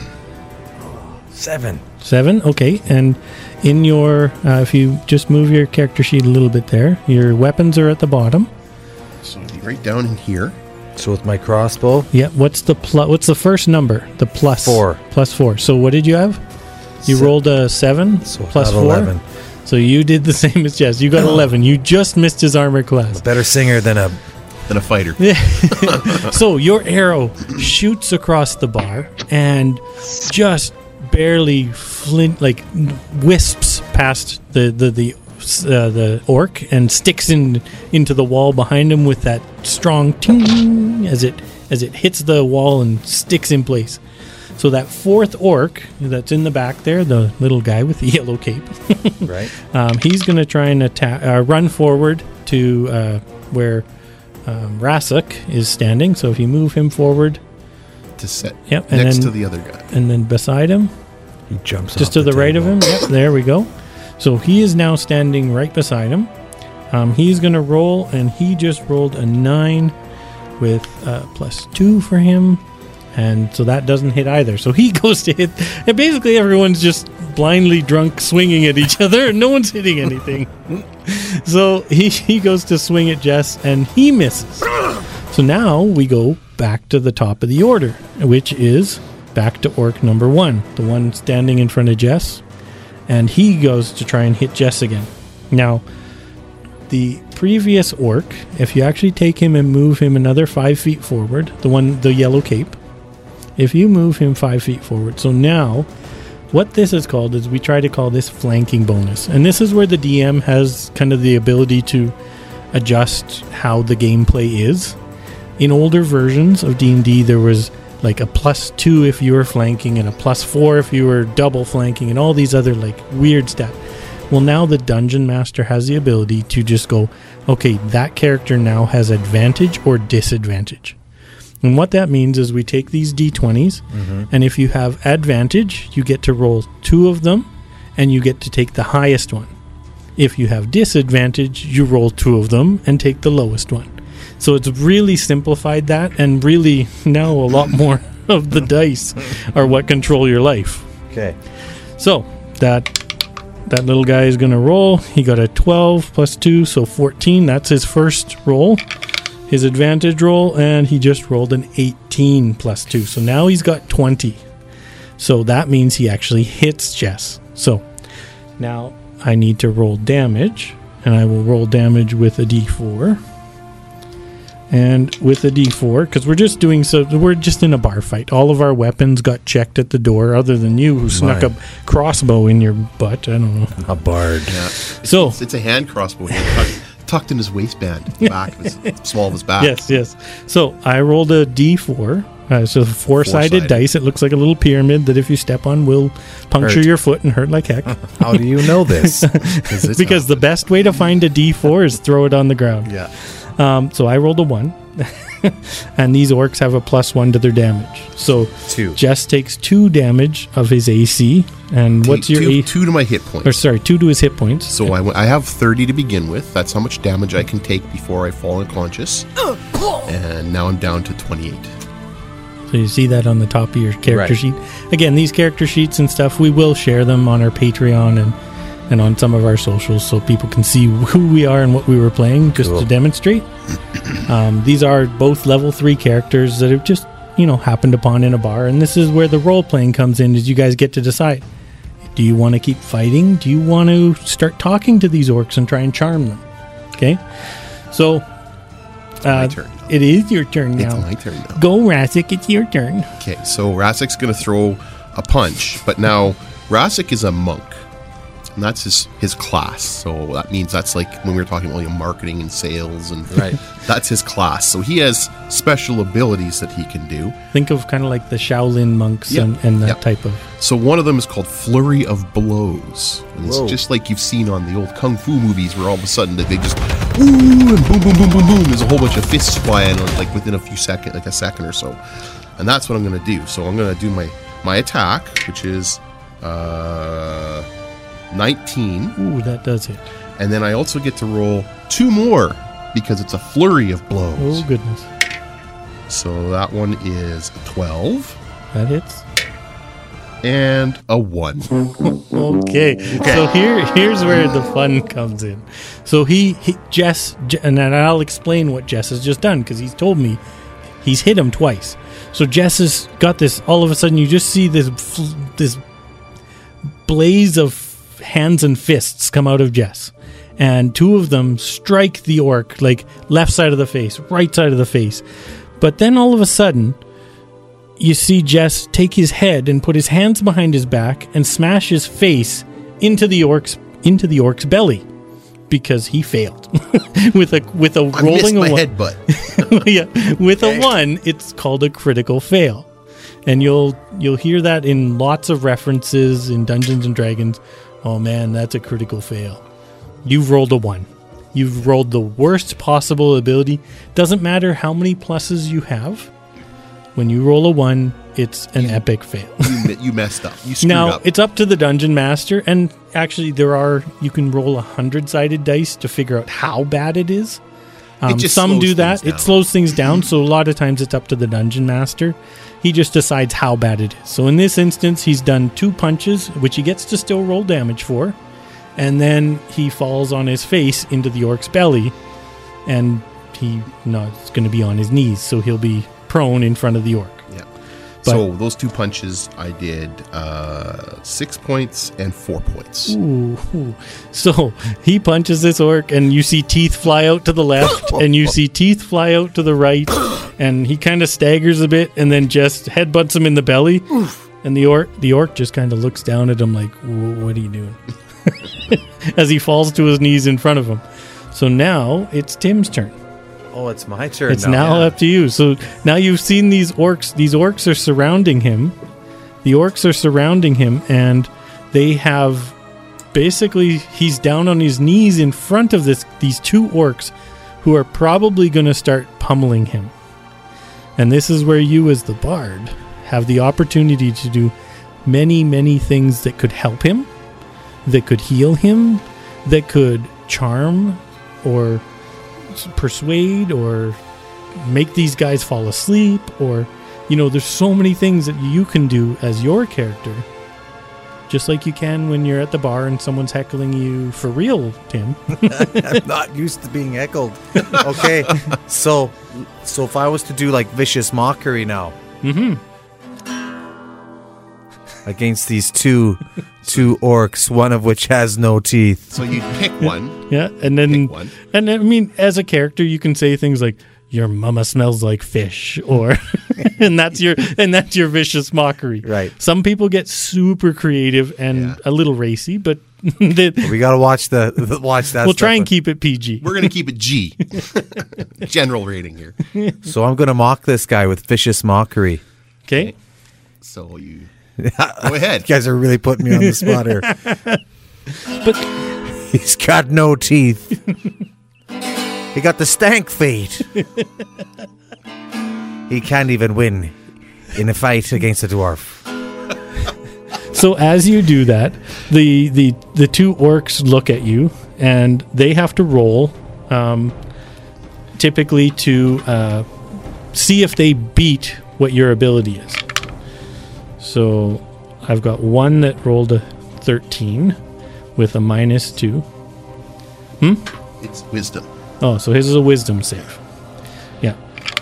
7. 7, okay. And in your, if you just move your character sheet a little bit there, your weapons are at the bottom. So it'll be right down in here. So with my crossbow, Yeah, what's the first number? The plus. 4. Plus 4. So what did you have? You rolled a 7 so plus got 4. 11. So you did the same as Jess. You got 11. You just missed his armor class. Better singer than a... Than a fighter. So your arrow shoots across the bar and just barely wisps past the orc and sticks into the wall behind him with that strong ting as it hits the wall and sticks in place. So that fourth orc that's in the back there, the little guy with the yellow cape, Right. he's going to try and run forward to where Rassik is standing. So if you move him forward, To set Yep, and next then- to the other guy. and then beside him, He jumps just off to the right of table. him. Yep, there we go. So he is now standing right beside him. He's going to roll, and he just rolled a 9 with +2 for him. And so that doesn't hit either. So he goes to hit. And basically everyone's just blindly drunk swinging at each other, and no one's hitting anything. So he goes to swing at Jess, and he misses. So now we go back to the top of the order, which is back to orc number 1, the one standing in front of Jess. And he goes to try and hit Jess again. Now, the previous orc, if you actually take him and move him another 5 feet forward, the yellow cape, if you move him 5 feet forward, so now what this is called is we try to call this flanking bonus. And this is where the DM has kind of the ability to adjust how the gameplay is. In older versions of D&D, there was like a +2 if you were flanking and a +4 if you were double flanking and all these other like weird stats. Well, now the Dungeon Master has the ability to just go, okay, that character now has advantage or disadvantage. And what that means is we take these D20s, and if you have advantage, you get to roll 2 of them, and you get to take the highest one. If you have disadvantage, you roll 2 of them and take the lowest one. So it's really simplified that, and really now a lot more of the dice are what control your life. Okay. So that little guy is going to roll. He got a 12 +2, so 14. That's his first roll. His advantage roll, and he just rolled an 18 +2. So now he's got 20. So that means he actually hits Jess. So now I need to roll damage, and I will roll damage with a d4. And with a d4, because we're just in a bar fight. All of our weapons got checked at the door, other than you, who snuck a crossbow in your butt. I don't know. A bard. Yeah. So It's a hand crossbow here, tucked in his waistband, back of his, small of his back. yes. So I rolled a d4. So the four-sided Four-sided. dice. It looks like a little pyramid that if you step on will puncture Hurt. your foot and hurt like heck. How do you know this? Because the best way to find a d4 is throw it on the ground. Yeah. So I rolled a 1. And these orcs have a +1 to their damage. So 2. Jess takes 2 damage of his AC. And what's your two, AC? two to my hit points. Or sorry, 2 to his hit points. So I have 30 to begin with. That's how much damage I can take before I fall unconscious. And now I'm down to 28. So you see that on the top of your character Right. sheet. Again, these character sheets and stuff, we will share them on our Patreon and on some of our socials so people can see who we are and what we were playing, just Cool. to demonstrate. These are both level 3 characters that have just, happened upon in a bar. And this is where the role-playing comes in, is you guys get to decide. Do you want to keep fighting? Do you want to start talking to these orcs and try and charm them? Okay? So, My turn. it is your turn now. It's my turn now. Go, Rasik, it's your turn. Okay, so Rasik's going to throw a punch, but now Rasik is a monk, and that's his class. So that means that's like when we were talking about marketing and sales, and Right. that's his class. So he has special abilities that he can do. Think of kind of like the Shaolin monks Yep. and that Yep. type of... So one of them is called Flurry of Blows. And it's Whoa. just like you've seen on the old Kung Fu movies where all of a sudden they just woo, and boom, boom, boom, boom, boom. There's a whole bunch of fists flying like within a few seconds, like a second or so. And that's what I'm going to do. So I'm going to do my attack, which is 19. Ooh, that does hit. And then I also get to roll 2 more because it's a Flurry of Blows. Oh, goodness. So that one is 12 That hits. and a 1. Okay. So here's where the fun comes in. So Jess, and then I'll explain what Jess has just done, because he's told me he's hit him twice. So Jess has got this, all of a sudden you just see this blaze of hands and fists come out of Jess. And 2 of them strike the orc, like left side of the face, right side of the face. But then all of a sudden, you see Jess take his head and put his hands behind his back and smash his face into the orc's belly, because he failed with a I missed rolling my a 1. headbutt. Yeah, with a 1, it's called a critical fail, and you'll hear that in lots of references in Dungeons and Dragons. Oh man, that's a critical fail. You've rolled a 1. You've rolled the worst possible ability. Doesn't matter how many pluses you have. When you roll a 1, it's an epic fail. You messed up. You screwed Now, up. it's up to the dungeon master, and actually you can roll 100-sided dice to figure out how bad it is. It just Some slows do that. things It down. slows things down, so a lot of times it's up to the dungeon master. He just decides how bad it is. So in this instance, he's done 2 punches, which he gets to still roll damage for, and then he falls on his face into the orc's belly, and it's going to be on his knees, so he'll be prone in front of the orc. Yeah. But- So those 2 punches, I did 6 points and 4 points. Ooh. So he punches this orc, and you see teeth fly out to the left, and you see teeth fly out to the right, and he kind of staggers a bit, and then just headbutts him in the belly. And the orc just kind of looks down at him like, "What are you doing?" As he falls to his knees in front of him. So now it's Tim's turn. Oh, it's my turn. It's now up to you. So now you've seen these orcs. These orcs are surrounding him. The orcs are surrounding him, and they have basically, he's down on his knees in front of these 2 orcs who are probably going to start pummeling him. And this is where you, as the bard, have the opportunity to do many, many things that could help him, that could heal him, that could charm or persuade or make these guys fall asleep, or there's so many things that you can do as your character, just like you can when you're at the bar and someone's heckling you for real, Tim. I'm not used to being heckled. Okay, so if I was to do like vicious mockery now, against these two orcs, one of which has no teeth. So you pick one. Yeah, and then, Pick one. and I mean, as a character, you can say things like, "Your mama smells like fish," or, and that's your vicious mockery. Right. Some people get super creative and a little racy, but We got to watch that. we'll try and keep it PG. We're going to keep it G. General rating here. So I'm going to mock this guy with vicious mockery. Okay. So you go ahead. You guys are really putting me on the spot here. But He's got no teeth. He got the stank feet. He can't even win in a fight against a dwarf. so as you do that, the two orcs look at you, and they have to roll, typically to see if they beat what your ability is. So I've got one that rolled a 13 with a -2. It's wisdom. Oh, so his is a wisdom save. Yeah.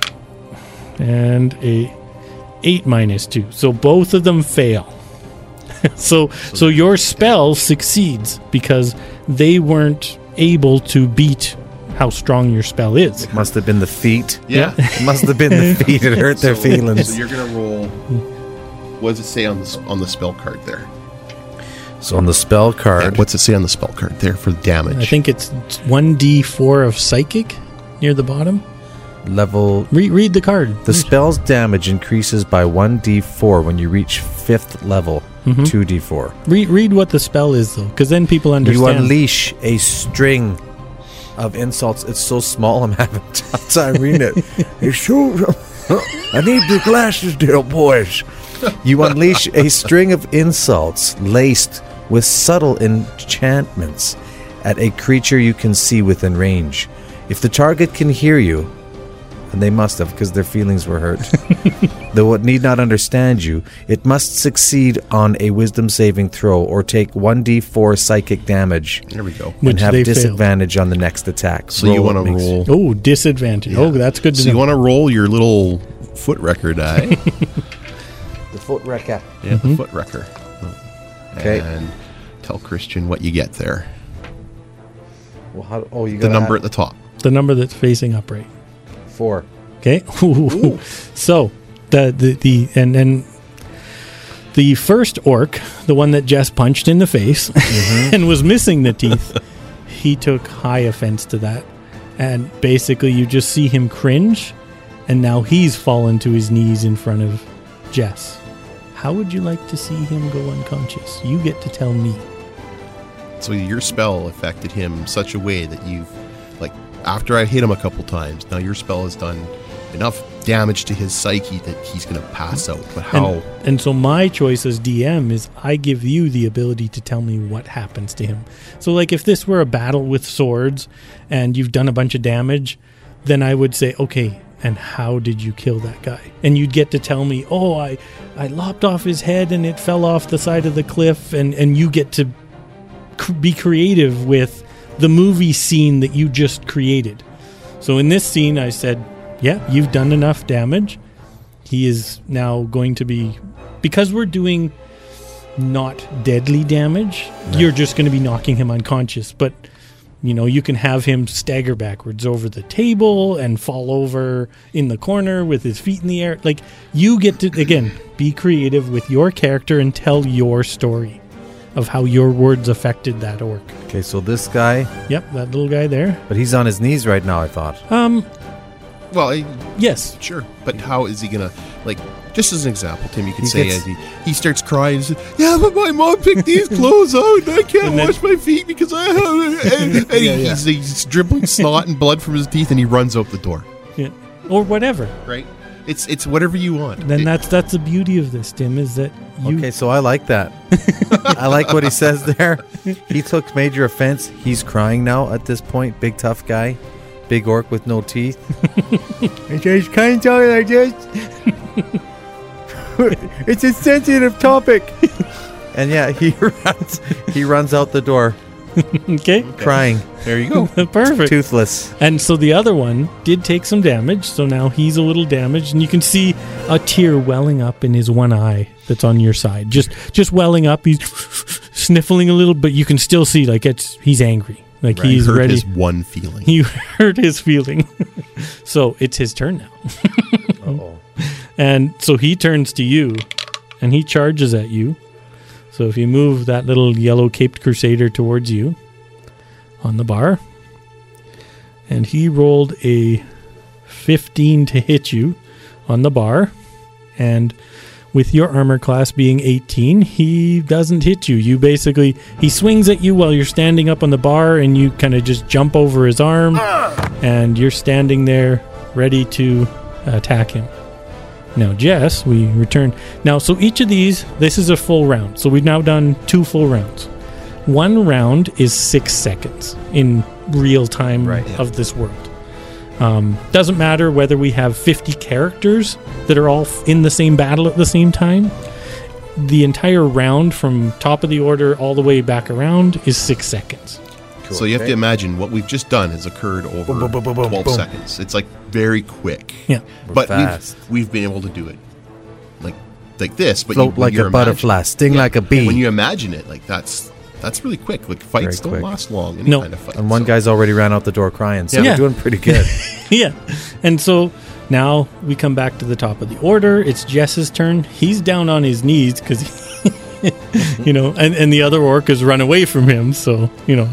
And a 8 -2. So both of them fail. so your spell succeeds because they weren't able to beat how strong your spell is. Must have been the feet. Yeah. Must have been the feet. It hurt their feelings. So you're going to roll. What does it say on the spell card there? So on the spell card, What's it say on the spell card there for damage? I think it's 1d4 of psychic near the bottom. level... Read the card. The spell's damage increases by 1d4 when you reach 5th level, 2d4. Read what the spell is, though, because then people understand. You unleash a string of insults. It's so small, I'm having a tough time reading it. It's so... I need the glasses there, boys. You unleash a string of insults laced with subtle enchantments at a creature you can see within range. If the target can hear you, and they must have because their feelings were hurt, though it need not understand you, it must succeed on a wisdom saving throw or take 1d4 psychic damage. There we go. And Which have they disadvantage on the next attack. So you want to what makes- roll. Oh, disadvantage. Oh, that's good to So know. you want to roll your little foot wrecker die. The foot wrecker. Yeah, the foot wrecker. Okay. And tell Christian what you get there. Well, how, you The got number at the top. The number that's facing upright. 4. Okay. So and the first orc, the one that Jess punched in the face and was missing the teeth, he took high offense to that. And basically you just see him cringe, and now he's fallen to his knees in front of Jess. How would you like to see him go unconscious? You get to tell me. So your spell affected him such a way that you've, like, after I hit him a couple times, now your spell has done enough damage to his psyche that he's going to pass out. But how? And so my choice as DM is I give you the ability to tell me what happens to him. So like if this were a battle with swords and you've done a bunch of damage, then I would say, okay, and how did you kill that guy? And you'd get to tell me, oh, I lopped off his head and it fell off the side of the cliff, and you get to be creative with the movie scene that you just created. So in this scene, I said, yeah, you've done enough damage. He is now going to be, because we're doing not deadly damage, you're just going to be knocking him unconscious. But, you know, you can have him stagger backwards over the table and fall over in the corner with his feet in the air. Like, you get to, again, be creative with your character and tell your story of how your words affected that orc. Okay, so this guy, Yep, that little guy there. but he's on his knees right now, I thought. Well, Yes. sure. But how is he going to, like, just as an example, Tim, you could He say gets- as he starts crying, and says, yeah, but my mom picked these clothes out and I can't And then- wash my feet because I have... And he's dribbling snot and blood from his teeth and he runs out the door, Yeah. Or whatever. right? It's whatever you want. Then that's the beauty of this, Tim, is that you Okay, so I like that. I like what he says there. He took major offense. He's crying now at this point. Big tough guy. Big orc with no teeth. I just can't tell you like this. It's a sensitive topic. And yeah, he runs out the door. Okay? Crying. There you go. Perfect. Toothless. And so the other one did take some damage, so now he's a little damaged, and you can see a tear welling up in his one eye that's on your side. Just welling up. He's sniffling a little, but you can still see like he's angry. Like Right. he's Hurt ready. his one feeling. You hurt his feeling. So it's his turn now. Uh-oh. And so he turns to you and he charges at you. So if you move that little yellow caped crusader towards you on the bar, and he rolled a 15 to hit you on the bar, and with your armor class being 18, he doesn't hit you. He swings at you while you're standing up on the bar, and you kind of just jump over his arm, and you're standing there ready to attack him. Now, Jess, we return. Now, so each of these, this is a full round. So we've now done 2 full rounds. One round is 6 seconds in real time of this world. Doesn't matter whether we have 50 characters that are all in the same battle at the same time. The entire round from top of the order all the way back around is 6 seconds. Cool. So you have to imagine what we've just done has occurred over 12 seconds. It's like very quick. Yeah. But fast. we've been able to do it like this. But Float like a butterfly, sting like a bee. When you imagine it, like that's really quick. Like fights don't quick. last long. Any No. kind of fight. And one guy's already ran out the door crying, so Yeah. we're doing pretty good. Yeah. And so now we come back to the top of the order. It's Jess's turn. He's down on his knees because, and the other orc has run away from him. So,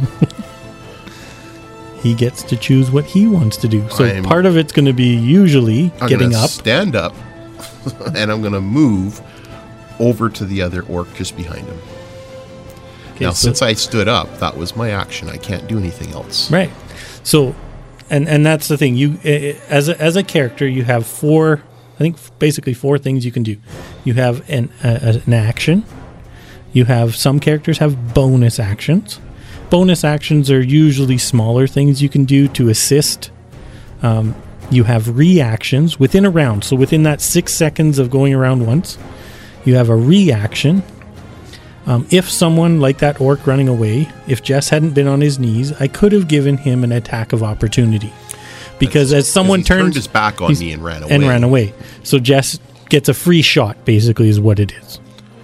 he gets to choose what he wants to do. So part of it's going to be usually I'm getting gonna up. stand up, and I'm going to move over to the other orc just behind him. Okay, Now, so- since I stood up, that was my action. I can't do anything else. Right. So, and that's the thing. You as a character, you have 4. I think basically 4 things you can do. You have an action. You have some characters have bonus actions. Bonus actions are usually smaller things you can do to assist. You have reactions within a round. So within that 6 seconds of going around once, you have a reaction. If someone like that orc running away, if Jess hadn't been on his knees, I could have given him an attack of opportunity. Because as someone turned his back on me and ran away. So Jess gets a free shot, basically, is what it is.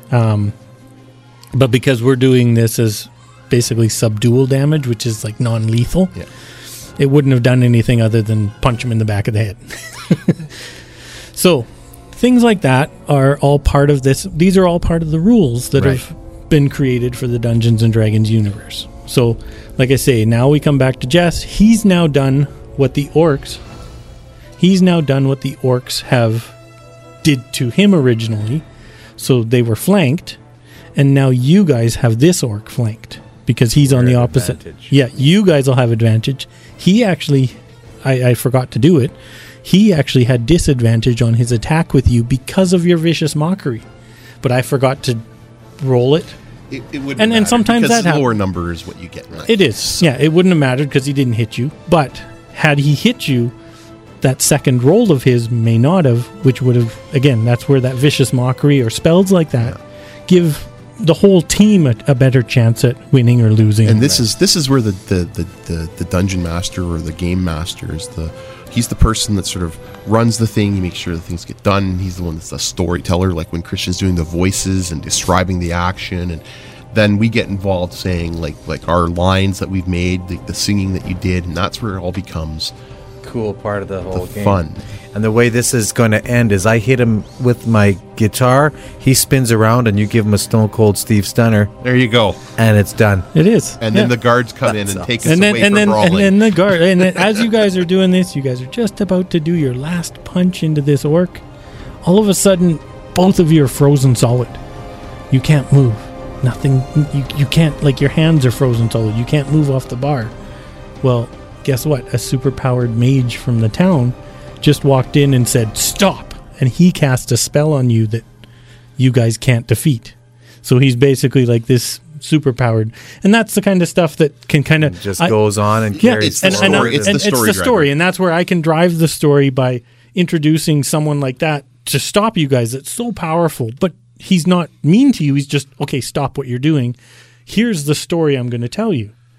But because we're doing this as basically subdual damage, which is like non-lethal, it wouldn't have done anything other than punch him in the back of the head. So things like that are all part of this. These are all part of the rules that have been created for the Dungeons and Dragons universe. So, like I say, now we come back to Jess. He's now done what the orcs have did to him originally. So they were flanked, and now you guys have this orc flanked because he's on the opposite. Advantage. Yeah, you guys will have advantage. He actually, I forgot to do it. He actually had disadvantage on his attack with you because of your vicious mockery, but I forgot to roll it. It wouldn't And matter sometimes because that lower number is what you get. It is. Yeah, it wouldn't have mattered because he didn't hit you. But had he hit you, that second roll of his may not have, which would have, again, that's where that vicious mockery or spells like that give the whole team a better chance at winning or losing. And this is where the dungeon master or the game master is he's the person that sort of runs the thing. He makes sure the things get done. He's the one that's the storyteller, like when Christian's doing the voices and describing the action, and then we get involved saying like our lines that we've made, the singing that you did, and that's where it all becomes Cool part of the whole game. fun. And the way this is going to end is I hit him with my guitar, he spins around, and you give him a Stone Cold Steve Stunner, There you go. and it's done. It is. And then the guards come in and take us and then away and from then brawling. and then the guard and then as you guys are doing this, you guys are just about to do your last punch into this orc. All of a sudden, both of you are frozen solid. You can't move. Nothing. You can't, like, your hands are frozen solid. You can't move off the bar. Well, guess what? A superpowered mage from the town just walked in and said, "Stop!" And he cast a spell on you that you guys can't defeat. So he's basically like this superpowered, and that's the kind of stuff that can kind of Just goes on and yeah, carries it's the forward. story. It's the story driver. story, and that's where I can drive the story by introducing someone like that to stop you guys. It's so powerful, but he's not mean to you. He's just, okay, stop what you're doing. Here's the story I'm going to tell you.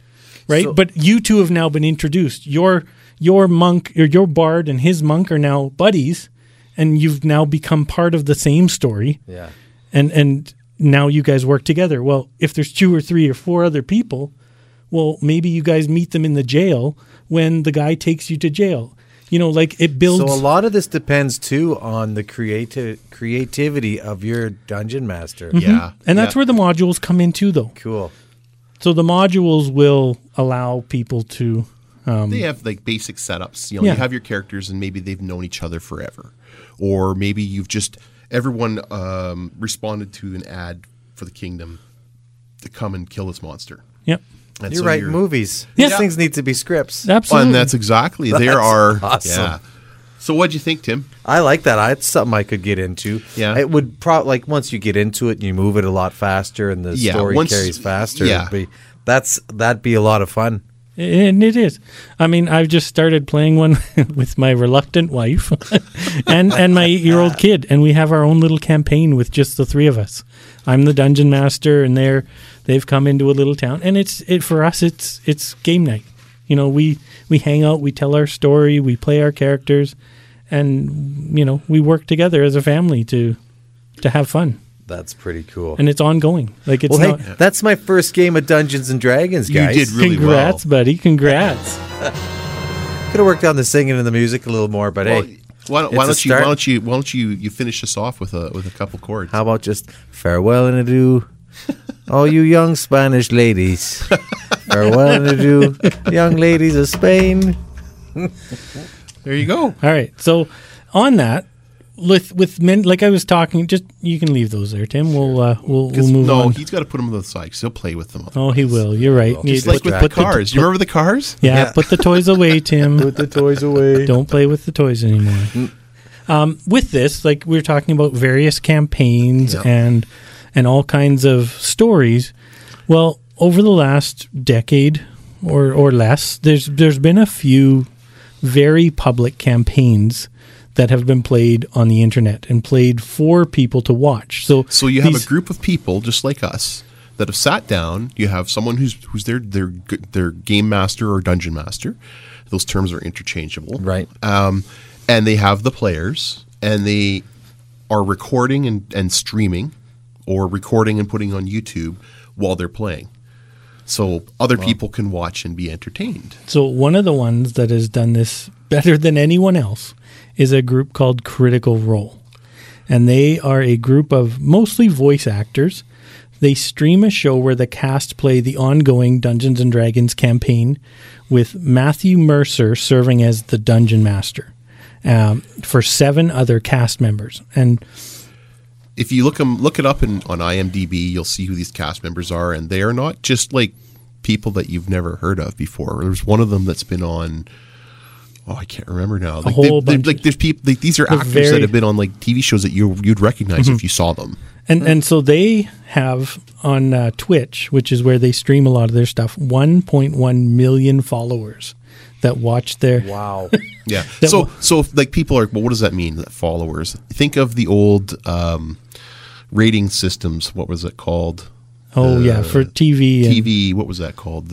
right? So- But you two have now been introduced. Your monk or your bard and his monk are now buddies, and you've now become part of the same story. Yeah. And now you guys work together. Well, if there's 2 or 3 or 4 other people, well, maybe you guys meet them in the jail when the guy takes you to jail. You know, like it builds. So a lot of this depends too on the creativity of your dungeon master. Yeah. And that's Yeah. where the modules come in too, though. Cool. So the modules will allow people to. They have like basic setups. You know, Yeah. you have your characters, and maybe they've known each other forever, or maybe you've just everyone responded to an ad for the kingdom to come and kill this monster. Yep. And You so write you're- movies. Yeah. These things need to be scripts. Well, Absolutely. and that's exactly there That's are. awesome. Yeah. So what'd you think, Tim? I like that. It's something I could get into. Yeah. It would like once you get into it and you move it a lot faster and the Yeah, story once- carries faster. yeah. That'd be a lot of fun. And it is. I mean, I've just started playing one with my reluctant wife and my 8-year-old kid, and we have our own little campaign with just the 3 of us. I'm the dungeon master, and they've come into a little town, and for us it's game night. You know, we hang out, we tell our story, we play our characters, and you know, we work together as a family to have fun. That's pretty cool. And it's ongoing. Like it's well, not. hey, that's my first game of Dungeons and Dragons, guys. You did really Congrats, well. buddy! Congrats. Could have worked on the singing and the music a little more, but Well, hey, why it's a don't start. you finish us off with a couple chords? How about just farewell and adieu, all you young Spanish ladies. Farewell and adieu, young ladies of Spain. There you go. All right. So on that, with men, like I was talking, just you can leave those there, Tim. We'll move No, on. he's got to put them to the side because he'll play with them. Oh, he will. You're right. You Just like with the cars. You remember the cars? Yeah, put the toys away, Tim. Put the toys away. Don't play with the toys anymore. With this, like we were talking about various campaigns Yeah. and all kinds of stories. Well, over the last decade or less, there's been a few very public campaigns that have been played on the internet and played for people to watch. So you have these- a group of people just like us that have sat down. You have someone who's their game master or dungeon master. Those terms are interchangeable, Right. And they have the players, and they are recording and streaming, or recording and putting on YouTube while they're playing, so other people can watch and be entertained. So one of the ones that has done this better than anyone else is a group called Critical Role. And they are a group of mostly voice actors. They stream a show where the cast play the ongoing Dungeons & Dragons campaign with Matthew Mercer serving as the Dungeon Master for 7 other cast members. And If you look it up on IMDb, you'll see who these cast members are, and they are not just like people that you've never heard of before. There's one of them that's been on. Oh, I can't remember now. Like whole bunch. like there's people. Like, these are They're actors very- that have been on like TV shows that you'd recognize if you saw them. And so they have on Twitch, which is where they stream a lot of their stuff, 1.1 million followers that watch their. Wow. Yeah. That So like people are. Well, what does that mean? That followers. Think of the old rating systems. What was it called? Oh yeah, for TV. And, TV. What was that called?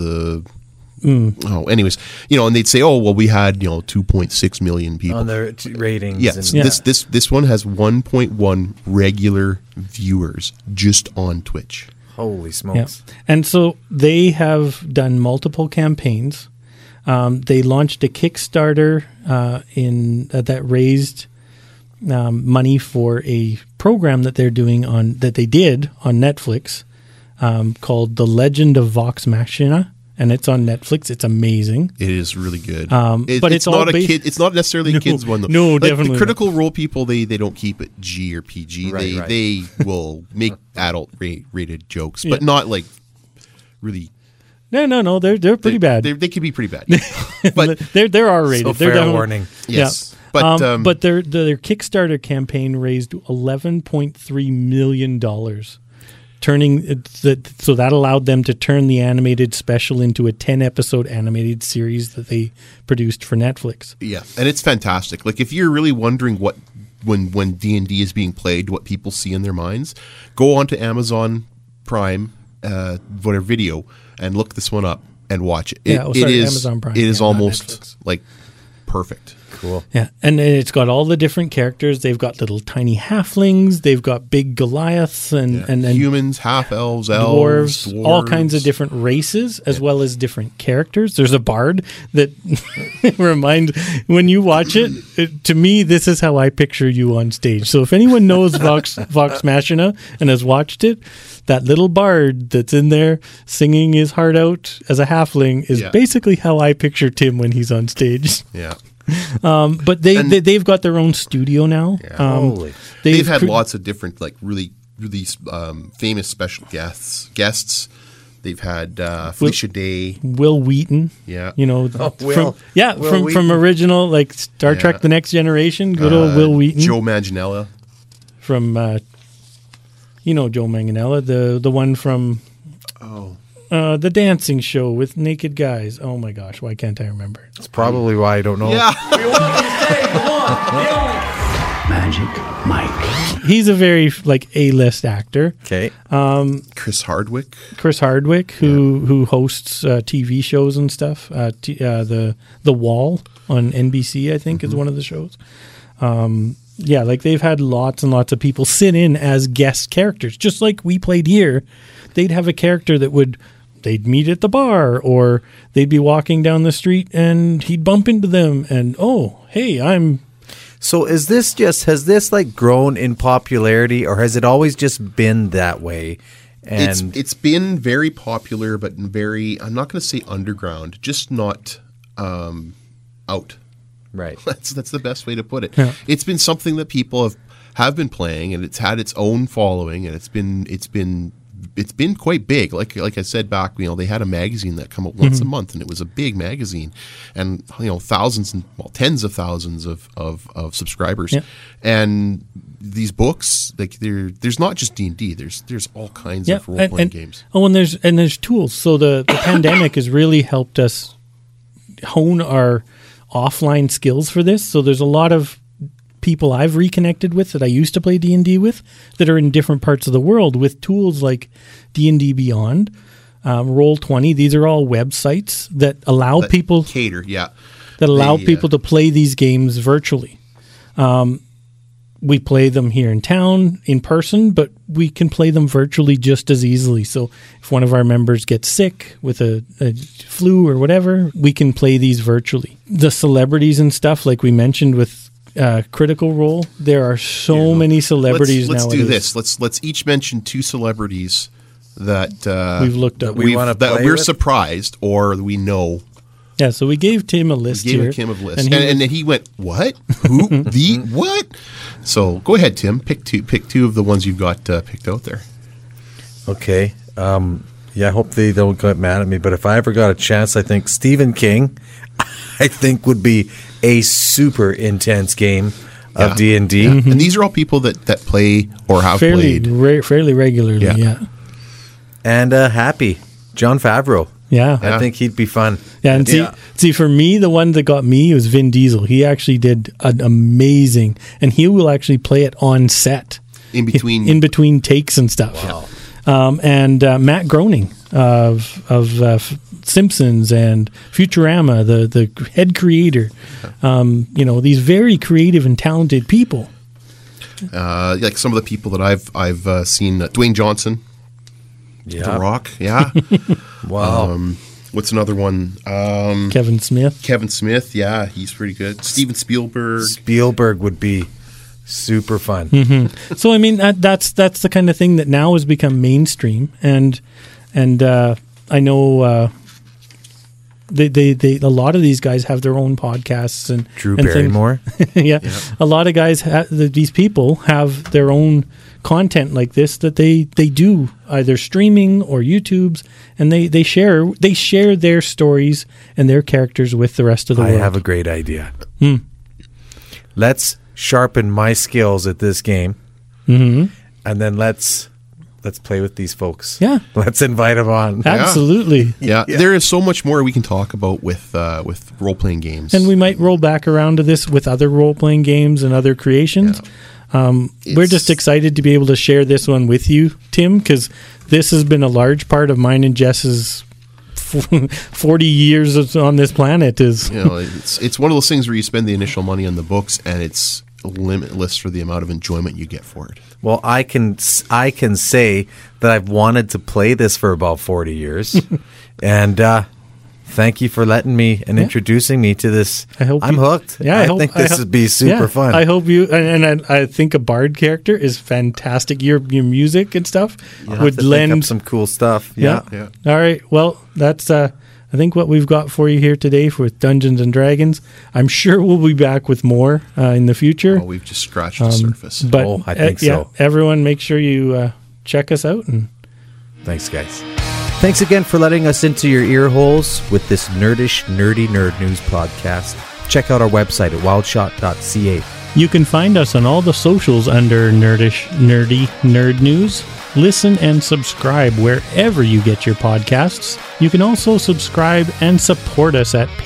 Oh, anyways, and they'd say, oh, well, we had 2.6 million people. On their ratings. Yes, and- this one has 1.1 regular viewers just on Twitch. Holy Yeah. smokes. And so they have done multiple campaigns. They launched a Kickstarter that raised money for a program that they did on Netflix called The Legend of Vox Machina, and it's on Netflix. It's amazing. It is really good. But it's all not a based- kid. It's not necessarily a kids one though. no, Like, definitely The not. Critical Role people, they don't keep it G or PG. Right. They will make adult rated jokes, but Yeah. not like really. No, they're pretty bad. They can be pretty bad, but they're R-rated. So they're fair definitely- warning. yes. Yeah. But But their Kickstarter campaign raised $11.3 million, so that allowed them to turn the animated special into a 10-episode animated series that they produced for Netflix. yeah, and it's fantastic. Like if you're really wondering what when D&D is being played, what people see in their minds, go onto Amazon Prime, whatever video, and look this one up. and watch it. Yeah, It is Amazon Prime, it is not almost Netflix. like perfect. Cool. Yeah, and it's got all the different characters. They've got little tiny halflings. They've got big Goliaths and Humans, half elves, dwarves, all kinds of different races, as well as different characters. There's a bard that reminds, when you watch it, to me, this is how I picture you on stage. So if anyone knows Vox Machina and has watched it, that little bard that's in there singing his heart out as a halfling is basically how I picture Tim when he's on stage. Yeah. But they've got their own studio now. Holy. They've had lots of different, like really famous special guests. They've had Felicia Day, Will Wheaton. Yeah. You know, Will from original like Star Trek: The Next Generation. Good old Will Wheaton. Joe Manganiello From Joe Manganiello, the one from the dancing show with naked guys. Oh my gosh, why can't I remember? It's probably why I don't know. Yeah. Magic Mike. He's a very like A-list actor. Okay. Chris Hardwick. Who hosts TV shows and stuff. The Wall on NBC, I think, is one of the shows. Like they've had lots and lots of people sit in as guest characters, just like we played here. They'd have a character they'd meet at the bar, or they'd be walking down the street and he'd bump into them and, oh, hey, So has this like grown in popularity, or has it always just been that way? And It's been very popular, but very, I'm not going to say underground, just not out. right. That's the best way to put it. Yeah. It's been something that people have been playing, and it's had its own following, and it's been quite big. Like I said back, they had a magazine that come out once a month, and it was a big magazine, and thousands and tens of thousands of subscribers. Yeah. And these books, like there's not just D&D. There's all kinds of role playing games. Oh, and there's tools. So the pandemic has really helped us hone our offline skills for this. So there's a lot of people I've reconnected with that I used to play D&D with that are in different parts of the world with tools like D&D Beyond, Roll20. These are all websites that allow people people to play these games virtually. We play them here in town in person, but we can play them virtually just as easily. So if one of our members gets sick with a flu or whatever, we can play these virtually. The celebrities and stuff, like we mentioned with Critical Role, there are so many celebrities let's nowadays. do this. Let's each mention 2 celebrities that we've looked up. that we're surprised or we know. Yeah, so we gave Tim a list here. We gave him a list. And then he went, what? Who? The what? So go ahead, Tim. Pick two of the ones you've got picked out there. Okay. I hope they don't get mad at me, but if I ever got a chance, I think Stephen King, would be a super intense game of D&D. And these are all people that play or have played. Fairly regularly, yeah. And Happy, Jon Favreau. Yeah. I think he'd be fun. Yeah, and see, for me, the one that got me was Vin Diesel. He actually did an amazing, and he will actually play it on set. In between takes and stuff. Wow. And Matt Groening of Simpsons and Futurama, the head creator. These very creative and talented people. Like some of the people that I've seen, Dwayne Johnson, The Rock, Wow. What's another one? Kevin Smith, yeah, he's pretty good. Steven Spielberg. Spielberg would be super fun. Mm-hmm. So I mean that's the kind of thing that now has become mainstream, and I know they a lot of these guys have their own podcasts and Drew and Barrymore. yeah, a lot of guys these people have their own content like this that they do either streaming or YouTube's, and they share their stories and their characters with the rest of the world. I have a great idea. Let's sharpen my skills at this game, and then let's play with these folks. Yeah, let's invite them on. Absolutely. Yeah. There is so much more we can talk about with role playing games, and we might roll back around to this with other role playing games and other creations. Yeah. We're just excited to be able to share this one with you, Tim, because this has been a large part of mine and Jess's 40 years on this planet is. You know, it's one of those things where you spend the initial money on the books, and it's limitless for the amount of enjoyment you get for it. Well, I can say that I've wanted to play this for about 40 years, and thank you for letting me and introducing me to this. I'm hooked. Yeah, I think this would be super fun. I hope you and I think a bard character is fantastic. Your music and stuff would lend think up some cool stuff. Yeah. All right. Well, that's I think what we've got for you here today with Dungeons and Dragons. I'm sure we'll be back with more in the future. Oh, we've just scratched the surface. But I think so. Everyone, make sure you check us out. And thanks, guys. Thanks again for letting us into your ear holes with this nerdish, nerdy nerd news podcast. Check out our website at wildshot.ca. you can find us on all the socials under Nerdish, Nerdy, Nerd News. Listen and subscribe wherever you get your podcasts. You can also subscribe and support us at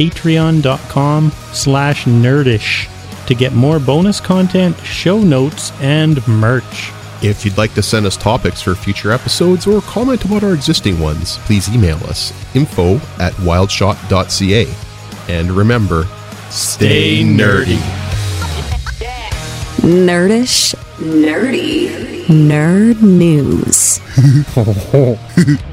patreon.com/nerdish to get more bonus content, show notes, and merch. If you'd like to send us topics for future episodes or comment about our existing ones, please email us info@wildshot.ca. And remember, stay nerdy. Nerdish, nerdy, nerd news.